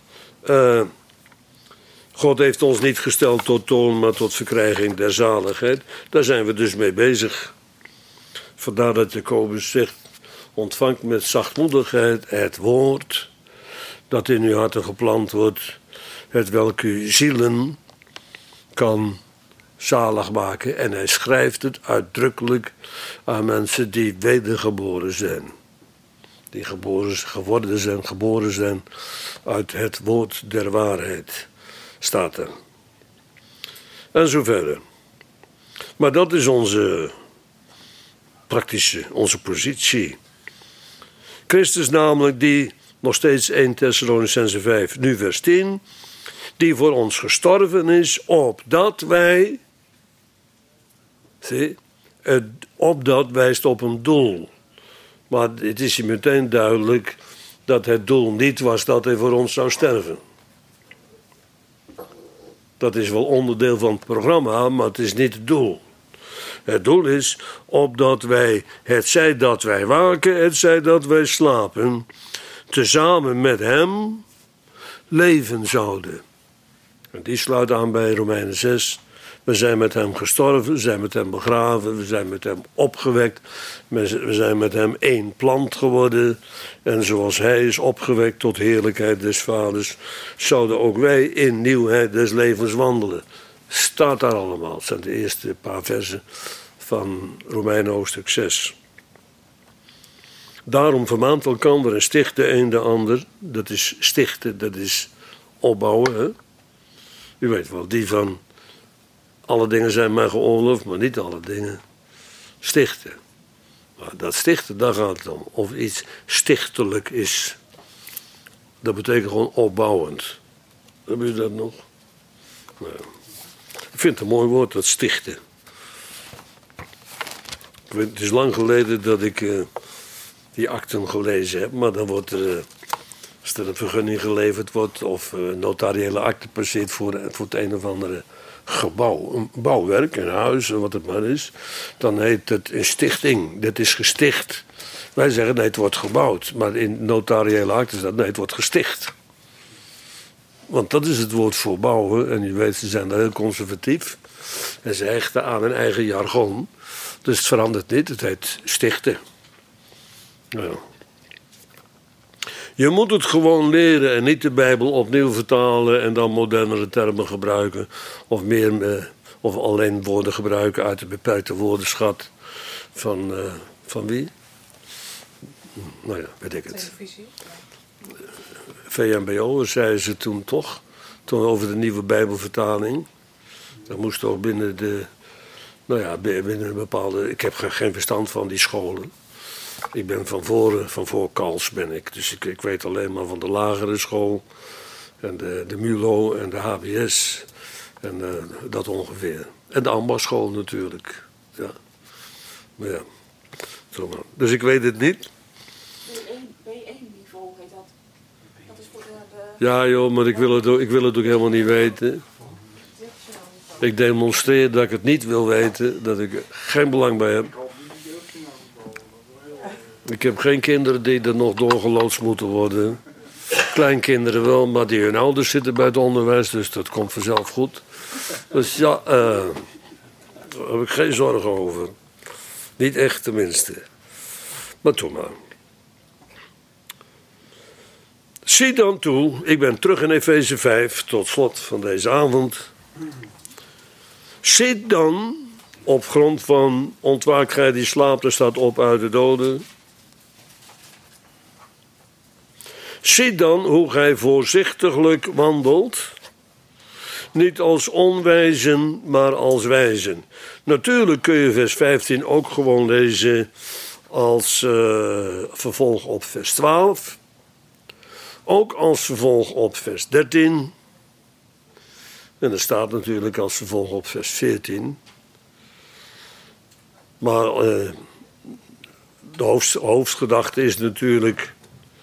God heeft ons niet gesteld tot toorn, maar tot verkrijging der zaligheid. Daar zijn we dus mee bezig. Vandaar dat Jacobus zegt, ontvangt met zachtmoedigheid het woord dat in uw harten geplant wordt, het welk uw zielen kan zalig maken. En hij schrijft het uitdrukkelijk aan mensen die wedergeboren zijn. Die geboren zijn uit het woord der waarheid, staat er. En zo verder. Maar dat is onze positie. Christus namelijk die, nog steeds 1 Thessalonicenzen 5, nu vers 10, die voor ons gestorven is, opdat wij, zie, opdat wijst op een doel. Maar het is hier meteen duidelijk dat het doel niet was dat hij voor ons zou sterven. Dat is wel onderdeel van het programma, maar het is niet het doel. Het doel is opdat wij, hetzij dat wij waken, hetzij dat wij slapen, tezamen met hem leven zouden. En die sluit aan bij Romeinen 6. We zijn met hem gestorven, we zijn met hem begraven, we zijn met hem opgewekt. We zijn met hem één plant geworden. En zoals hij is opgewekt tot heerlijkheid des Vaders, zouden ook wij in nieuwheid des levens wandelen. Staat daar allemaal. Het zijn de eerste paar versen van Romeinen hoofdstuk 6. Daarom vermaant elkander en sticht de een de ander. Dat is stichten, dat is opbouwen. Hè? U weet wel, die van alle dingen zijn mij geoorloofd, maar niet alle dingen stichten. Maar dat stichten, daar gaat het om. Of iets stichtelijk is. Dat betekent gewoon opbouwend. Hebben jullie dat nog? Nou, ik vind het een mooi woord, dat stichten. Het is lang geleden dat ik die akten gelezen heb, maar dan wordt er, als er een vergunning geleverd wordt of een notariële akte passeert voor het een of andere gebouw, een bouwwerk, een huis, wat het maar is, dan heet het een stichting. Dit is gesticht. Wij zeggen nee, het wordt gebouwd, maar in notariële akte is dat nee, het wordt gesticht. Want dat is het woord voor bouwen en u weet, ze zijn daar heel conservatief en ze hechten aan hun eigen jargon. Dus het verandert niet, het heet stichten. Ja. Je moet het gewoon leren en niet de Bijbel opnieuw vertalen en dan modernere termen gebruiken. Of of alleen woorden gebruiken uit de beperkte woordenschat van wie? Nou ja, weet ik het. Televisie. VMBO, zei ze toen toch. Toen over de nieuwe Bijbelvertaling. Dat moest toch binnen binnen een bepaalde. Ik heb geen verstand van die scholen. Ik ben van voor Kals ben ik. Dus ik weet alleen maar van de lagere school. En de MULO en de HBS. En dat ongeveer. En de ambachtsschool natuurlijk. Ja. Maar ja. Zomaar. Dus ik weet het niet. B1-niveau heet dat. Dat is voor de... Ja joh, maar ik wil het ook helemaal niet weten. Ik demonstreer dat ik het niet wil weten. Dat ik er geen belang bij heb. Ik heb geen kinderen die er nog doorgeloodst moeten worden. Kleinkinderen wel, maar die hun ouders zitten bij het onderwijs. Dus dat komt vanzelf goed. Dus ja, daar heb ik geen zorgen over. Niet echt tenminste. Maar toen maar. Zie dan toe, ik ben terug in Efeze 5, tot slot van deze avond. Zit dan, op grond van ontwaakt gij die slaapt en staat op uit de doden. Zie dan hoe gij voorzichtiglijk wandelt. Niet als onwijzen, maar als wijzen. Natuurlijk kun je vers 15 ook gewoon lezen als vervolg op vers 12. Ook als vervolg op vers 13. En er staat natuurlijk als vervolg op vers 14. Maar de hoofdgedachte is natuurlijk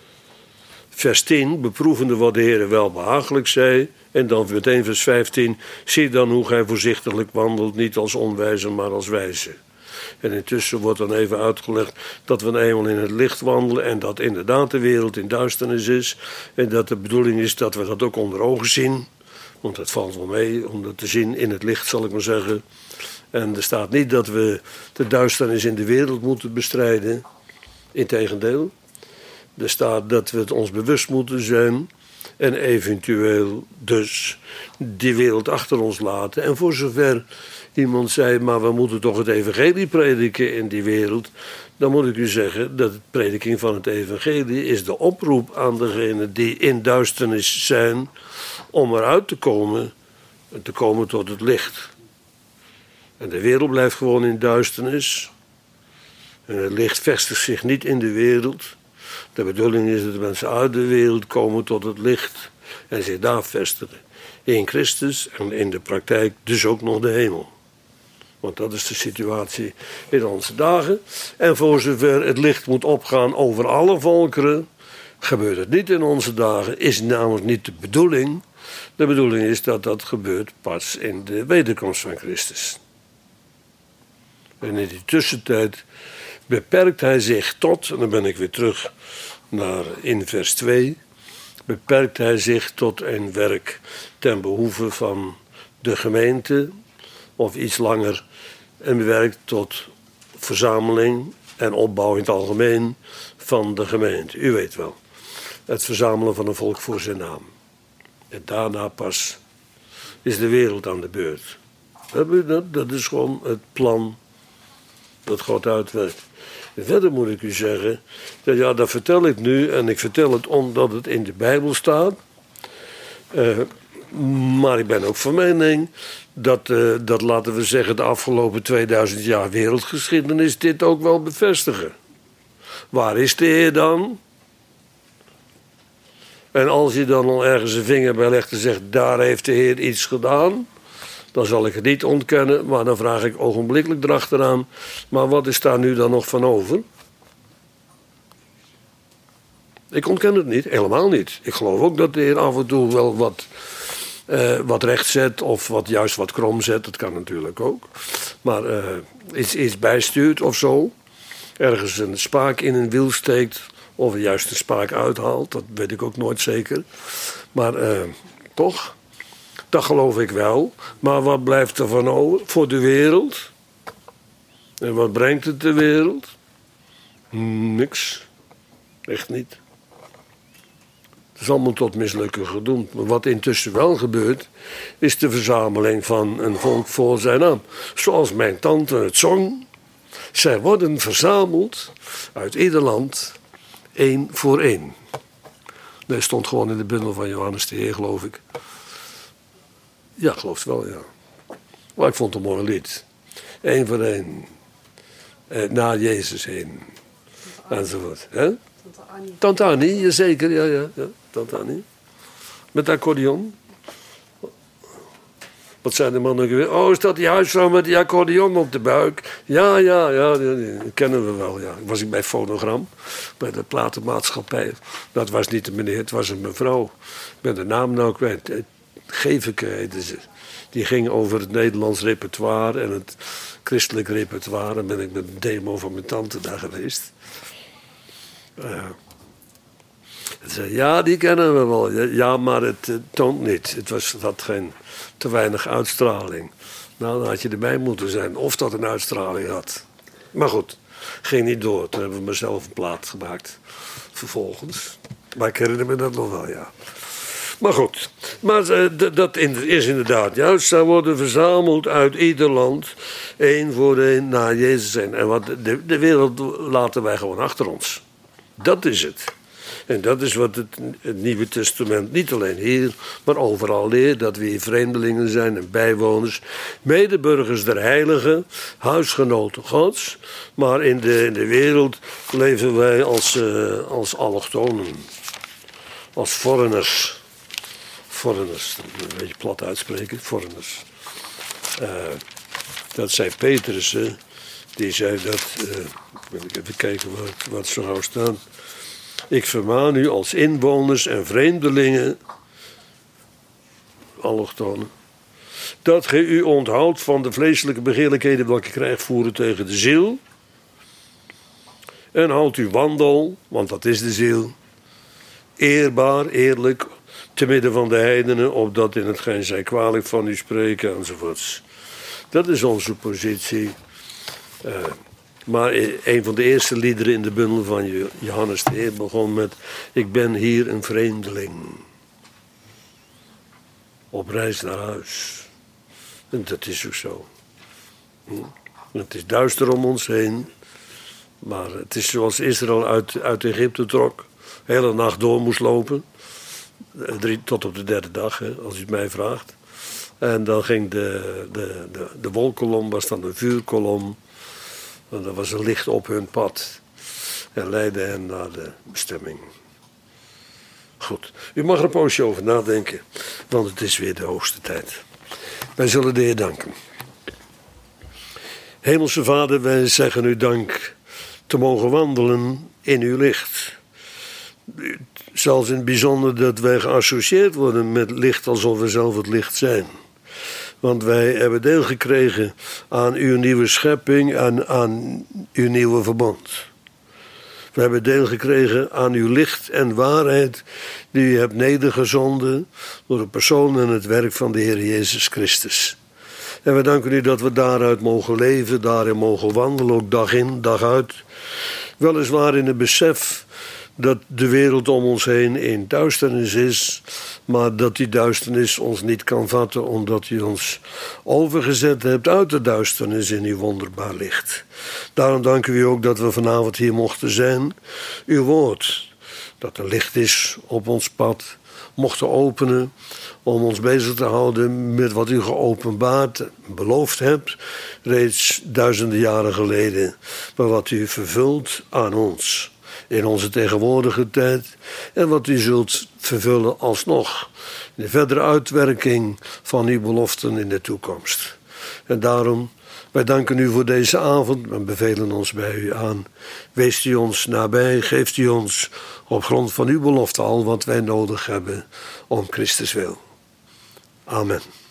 vers 10. Beproevende wat de Heer wel behagelijk zij. En dan meteen vers 15. Zie dan hoe gij voorzichtiglijk wandelt. Niet als onwijze, maar als wijze. En intussen wordt dan even uitgelegd dat we eenmaal in het licht wandelen. En dat inderdaad de wereld in duisternis is. En dat de bedoeling is dat we dat ook onder ogen zien. Want het valt wel mee om dat te zien in het licht, zal ik maar zeggen. En er staat niet dat we de duisternis in de wereld moeten bestrijden. Integendeel. Er staat dat we het ons bewust moeten zijn. En eventueel dus die wereld achter ons laten. En voor zover iemand zei, maar we moeten toch het evangelie prediken in die wereld. Dan moet ik u zeggen dat de prediking van het evangelie is de oproep aan degenen die in duisternis zijn. Om eruit te komen en te komen tot het licht. En de wereld blijft gewoon in duisternis. En het licht vestigt zich niet in de wereld. De bedoeling is dat de mensen uit de wereld komen tot het licht. En zich daar vestigen. In Christus en in de praktijk dus ook nog de hemel. Want dat is de situatie in onze dagen. En voor zover het licht moet opgaan over alle volkeren. Gebeurt het niet in onze dagen. Is namelijk niet de bedoeling. De bedoeling is dat dat gebeurt pas in de wederkomst van Christus. En in die tussentijd beperkt hij zich tot, en dan ben ik weer terug naar in vers 2, beperkt hij zich tot een werk ten behoeve van de gemeente, of iets langer een werk tot verzameling en opbouw in het algemeen van de gemeente. U weet wel, het verzamelen van een volk voor zijn naam. En daarna pas is de wereld aan de beurt. Dat is gewoon het plan dat God uitwerkt. En verder moet ik u zeggen, dat vertel ik nu en ik vertel het omdat het in de Bijbel staat. Maar ik ben ook van mening dat, laten we zeggen, de afgelopen 2000 jaar wereldgeschiedenis dit ook wel bevestigen. Waar is de Heer dan? En als je dan al ergens een vinger bij legt en zegt, daar heeft de Heer iets gedaan, dan zal ik het niet ontkennen, maar dan vraag ik ogenblikkelijk erachteraan, maar wat is daar nu dan nog van over? Ik ontken het niet, helemaal niet. Ik geloof ook dat de Heer af en toe wel wat recht zet of juist wat krom zet, dat kan natuurlijk ook. Maar iets bijstuurt of zo, ergens een spaak in een wiel steekt of juist een spaak uithaalt, dat weet ik ook nooit zeker. Maar toch, dat geloof ik wel. Maar wat blijft er van over voor de wereld? En wat brengt het de wereld? Niks. Echt niet. Het is allemaal tot mislukken gedoemd. Maar wat intussen wel gebeurt, is de verzameling van een volk voor zijn naam. Zoals mijn tante het zong. Zij worden verzameld uit ieder land, 1 voor 1. Dat stond gewoon in de bundel van Johannes de Heer, geloof ik. Ja, geloof het wel, ja. Maar ik vond het een mooi lied. 1 voor 1. Naar Jezus heen. Enzovoort. Hè? Tante Annie, jazeker, ja. Tante Annie. Met accordeon. Wat zijn de mannen weer? Oh, is dat die huisvrouw met die accordeon op de buik? Ja, die kennen we wel, ja. Was ik bij Fonogram, bij de platenmaatschappij. Dat was niet een meneer, het was een mevrouw. Ik ben de naam nou kwijt. Geveke heette ze. Die ging over het Nederlands repertoire en het christelijk repertoire. En ben ik met een demo van mijn tante daar geweest. Zei, ja, die kennen we wel. Ja, maar het toont niet. Het had geen te weinig uitstraling. Nou, dan had je erbij moeten zijn. Of dat een uitstraling had. Maar goed, ging niet door. Toen hebben we mezelf een plaat gemaakt. Vervolgens. Maar ik herinner me dat nog wel, ja. Maar goed, dat is inderdaad juist. Zij worden verzameld uit ieder land, 1 voor 1 naar Jezus zijn. En wat de wereld laten wij gewoon achter ons. Dat is het. En dat is wat het Nieuwe Testament niet alleen hier, maar overal leert. Dat we hier vreemdelingen zijn en bijwoners, medeburgers der heiligen, huisgenoten Gods. Maar in de wereld leven wij als allochtonen, als foreigners. foreigners, een beetje plat uitspreken, foreigners. Dat zei Petrus, die zei dat, wil ik even kijken wat zo zou staan. Ik vermaan u als inwoners en vreemdelingen, allochtonen, dat gij u onthoudt van de vleeselijke begeerlijkheden welke krijgt voeren tegen de ziel. En houdt uw wandel, want dat is de ziel, eerbaar, eerlijk, te midden van de heidenen, opdat in hetgeen zij kwalijk van u spreken, enzovoorts. Dat is onze positie. Maar een van de eerste liederen in de bundel van Johannes de Heer begon met: ik ben hier een vreemdeling. Op reis naar huis. En dat is ook zo. Het is duister om ons heen. Maar het is zoals Israël uit Egypte trok. De hele nacht door moest lopen. Tot op de derde dag, als u het mij vraagt. En dan ging de wolkolom, was dan een vuurkolom. En dat was een licht op hun pad. En leidde hen naar de bestemming. Goed, u mag er een poosje over nadenken. Want het is weer de hoogste tijd. Wij zullen de Heer danken. Hemelse Vader, wij zeggen u dank te mogen wandelen in uw licht. Zelfs in het bijzonder dat wij geassocieerd worden met licht alsof we zelf het licht zijn. Want wij hebben deel gekregen aan uw nieuwe schepping en aan uw nieuwe verbond. We hebben deel gekregen aan uw licht en waarheid die u hebt nedergezonden door de persoon en het werk van de Heer Jezus Christus. En we danken u dat we daaruit mogen leven, daarin mogen wandelen, ook dag in, dag uit. Weliswaar in het besef dat de wereld om ons heen in duisternis is, maar dat die duisternis ons niet kan vatten, omdat u ons overgezet hebt uit de duisternis in uw wonderbaar licht. Daarom danken we u ook dat we vanavond hier mochten zijn. Uw woord, dat er licht is op ons pad, mochten openen om ons bezig te houden met wat u geopenbaard, beloofd hebt, reeds duizenden jaren geleden, maar wat u vervult aan ons in onze tegenwoordige tijd en wat u zult vervullen alsnog in de verdere uitwerking van uw beloften in de toekomst. En daarom, wij danken u voor deze avond en bevelen ons bij u aan. Weest u ons nabij, geeft u ons op grond van uw belofte al wat wij nodig hebben om Christus wil. Amen.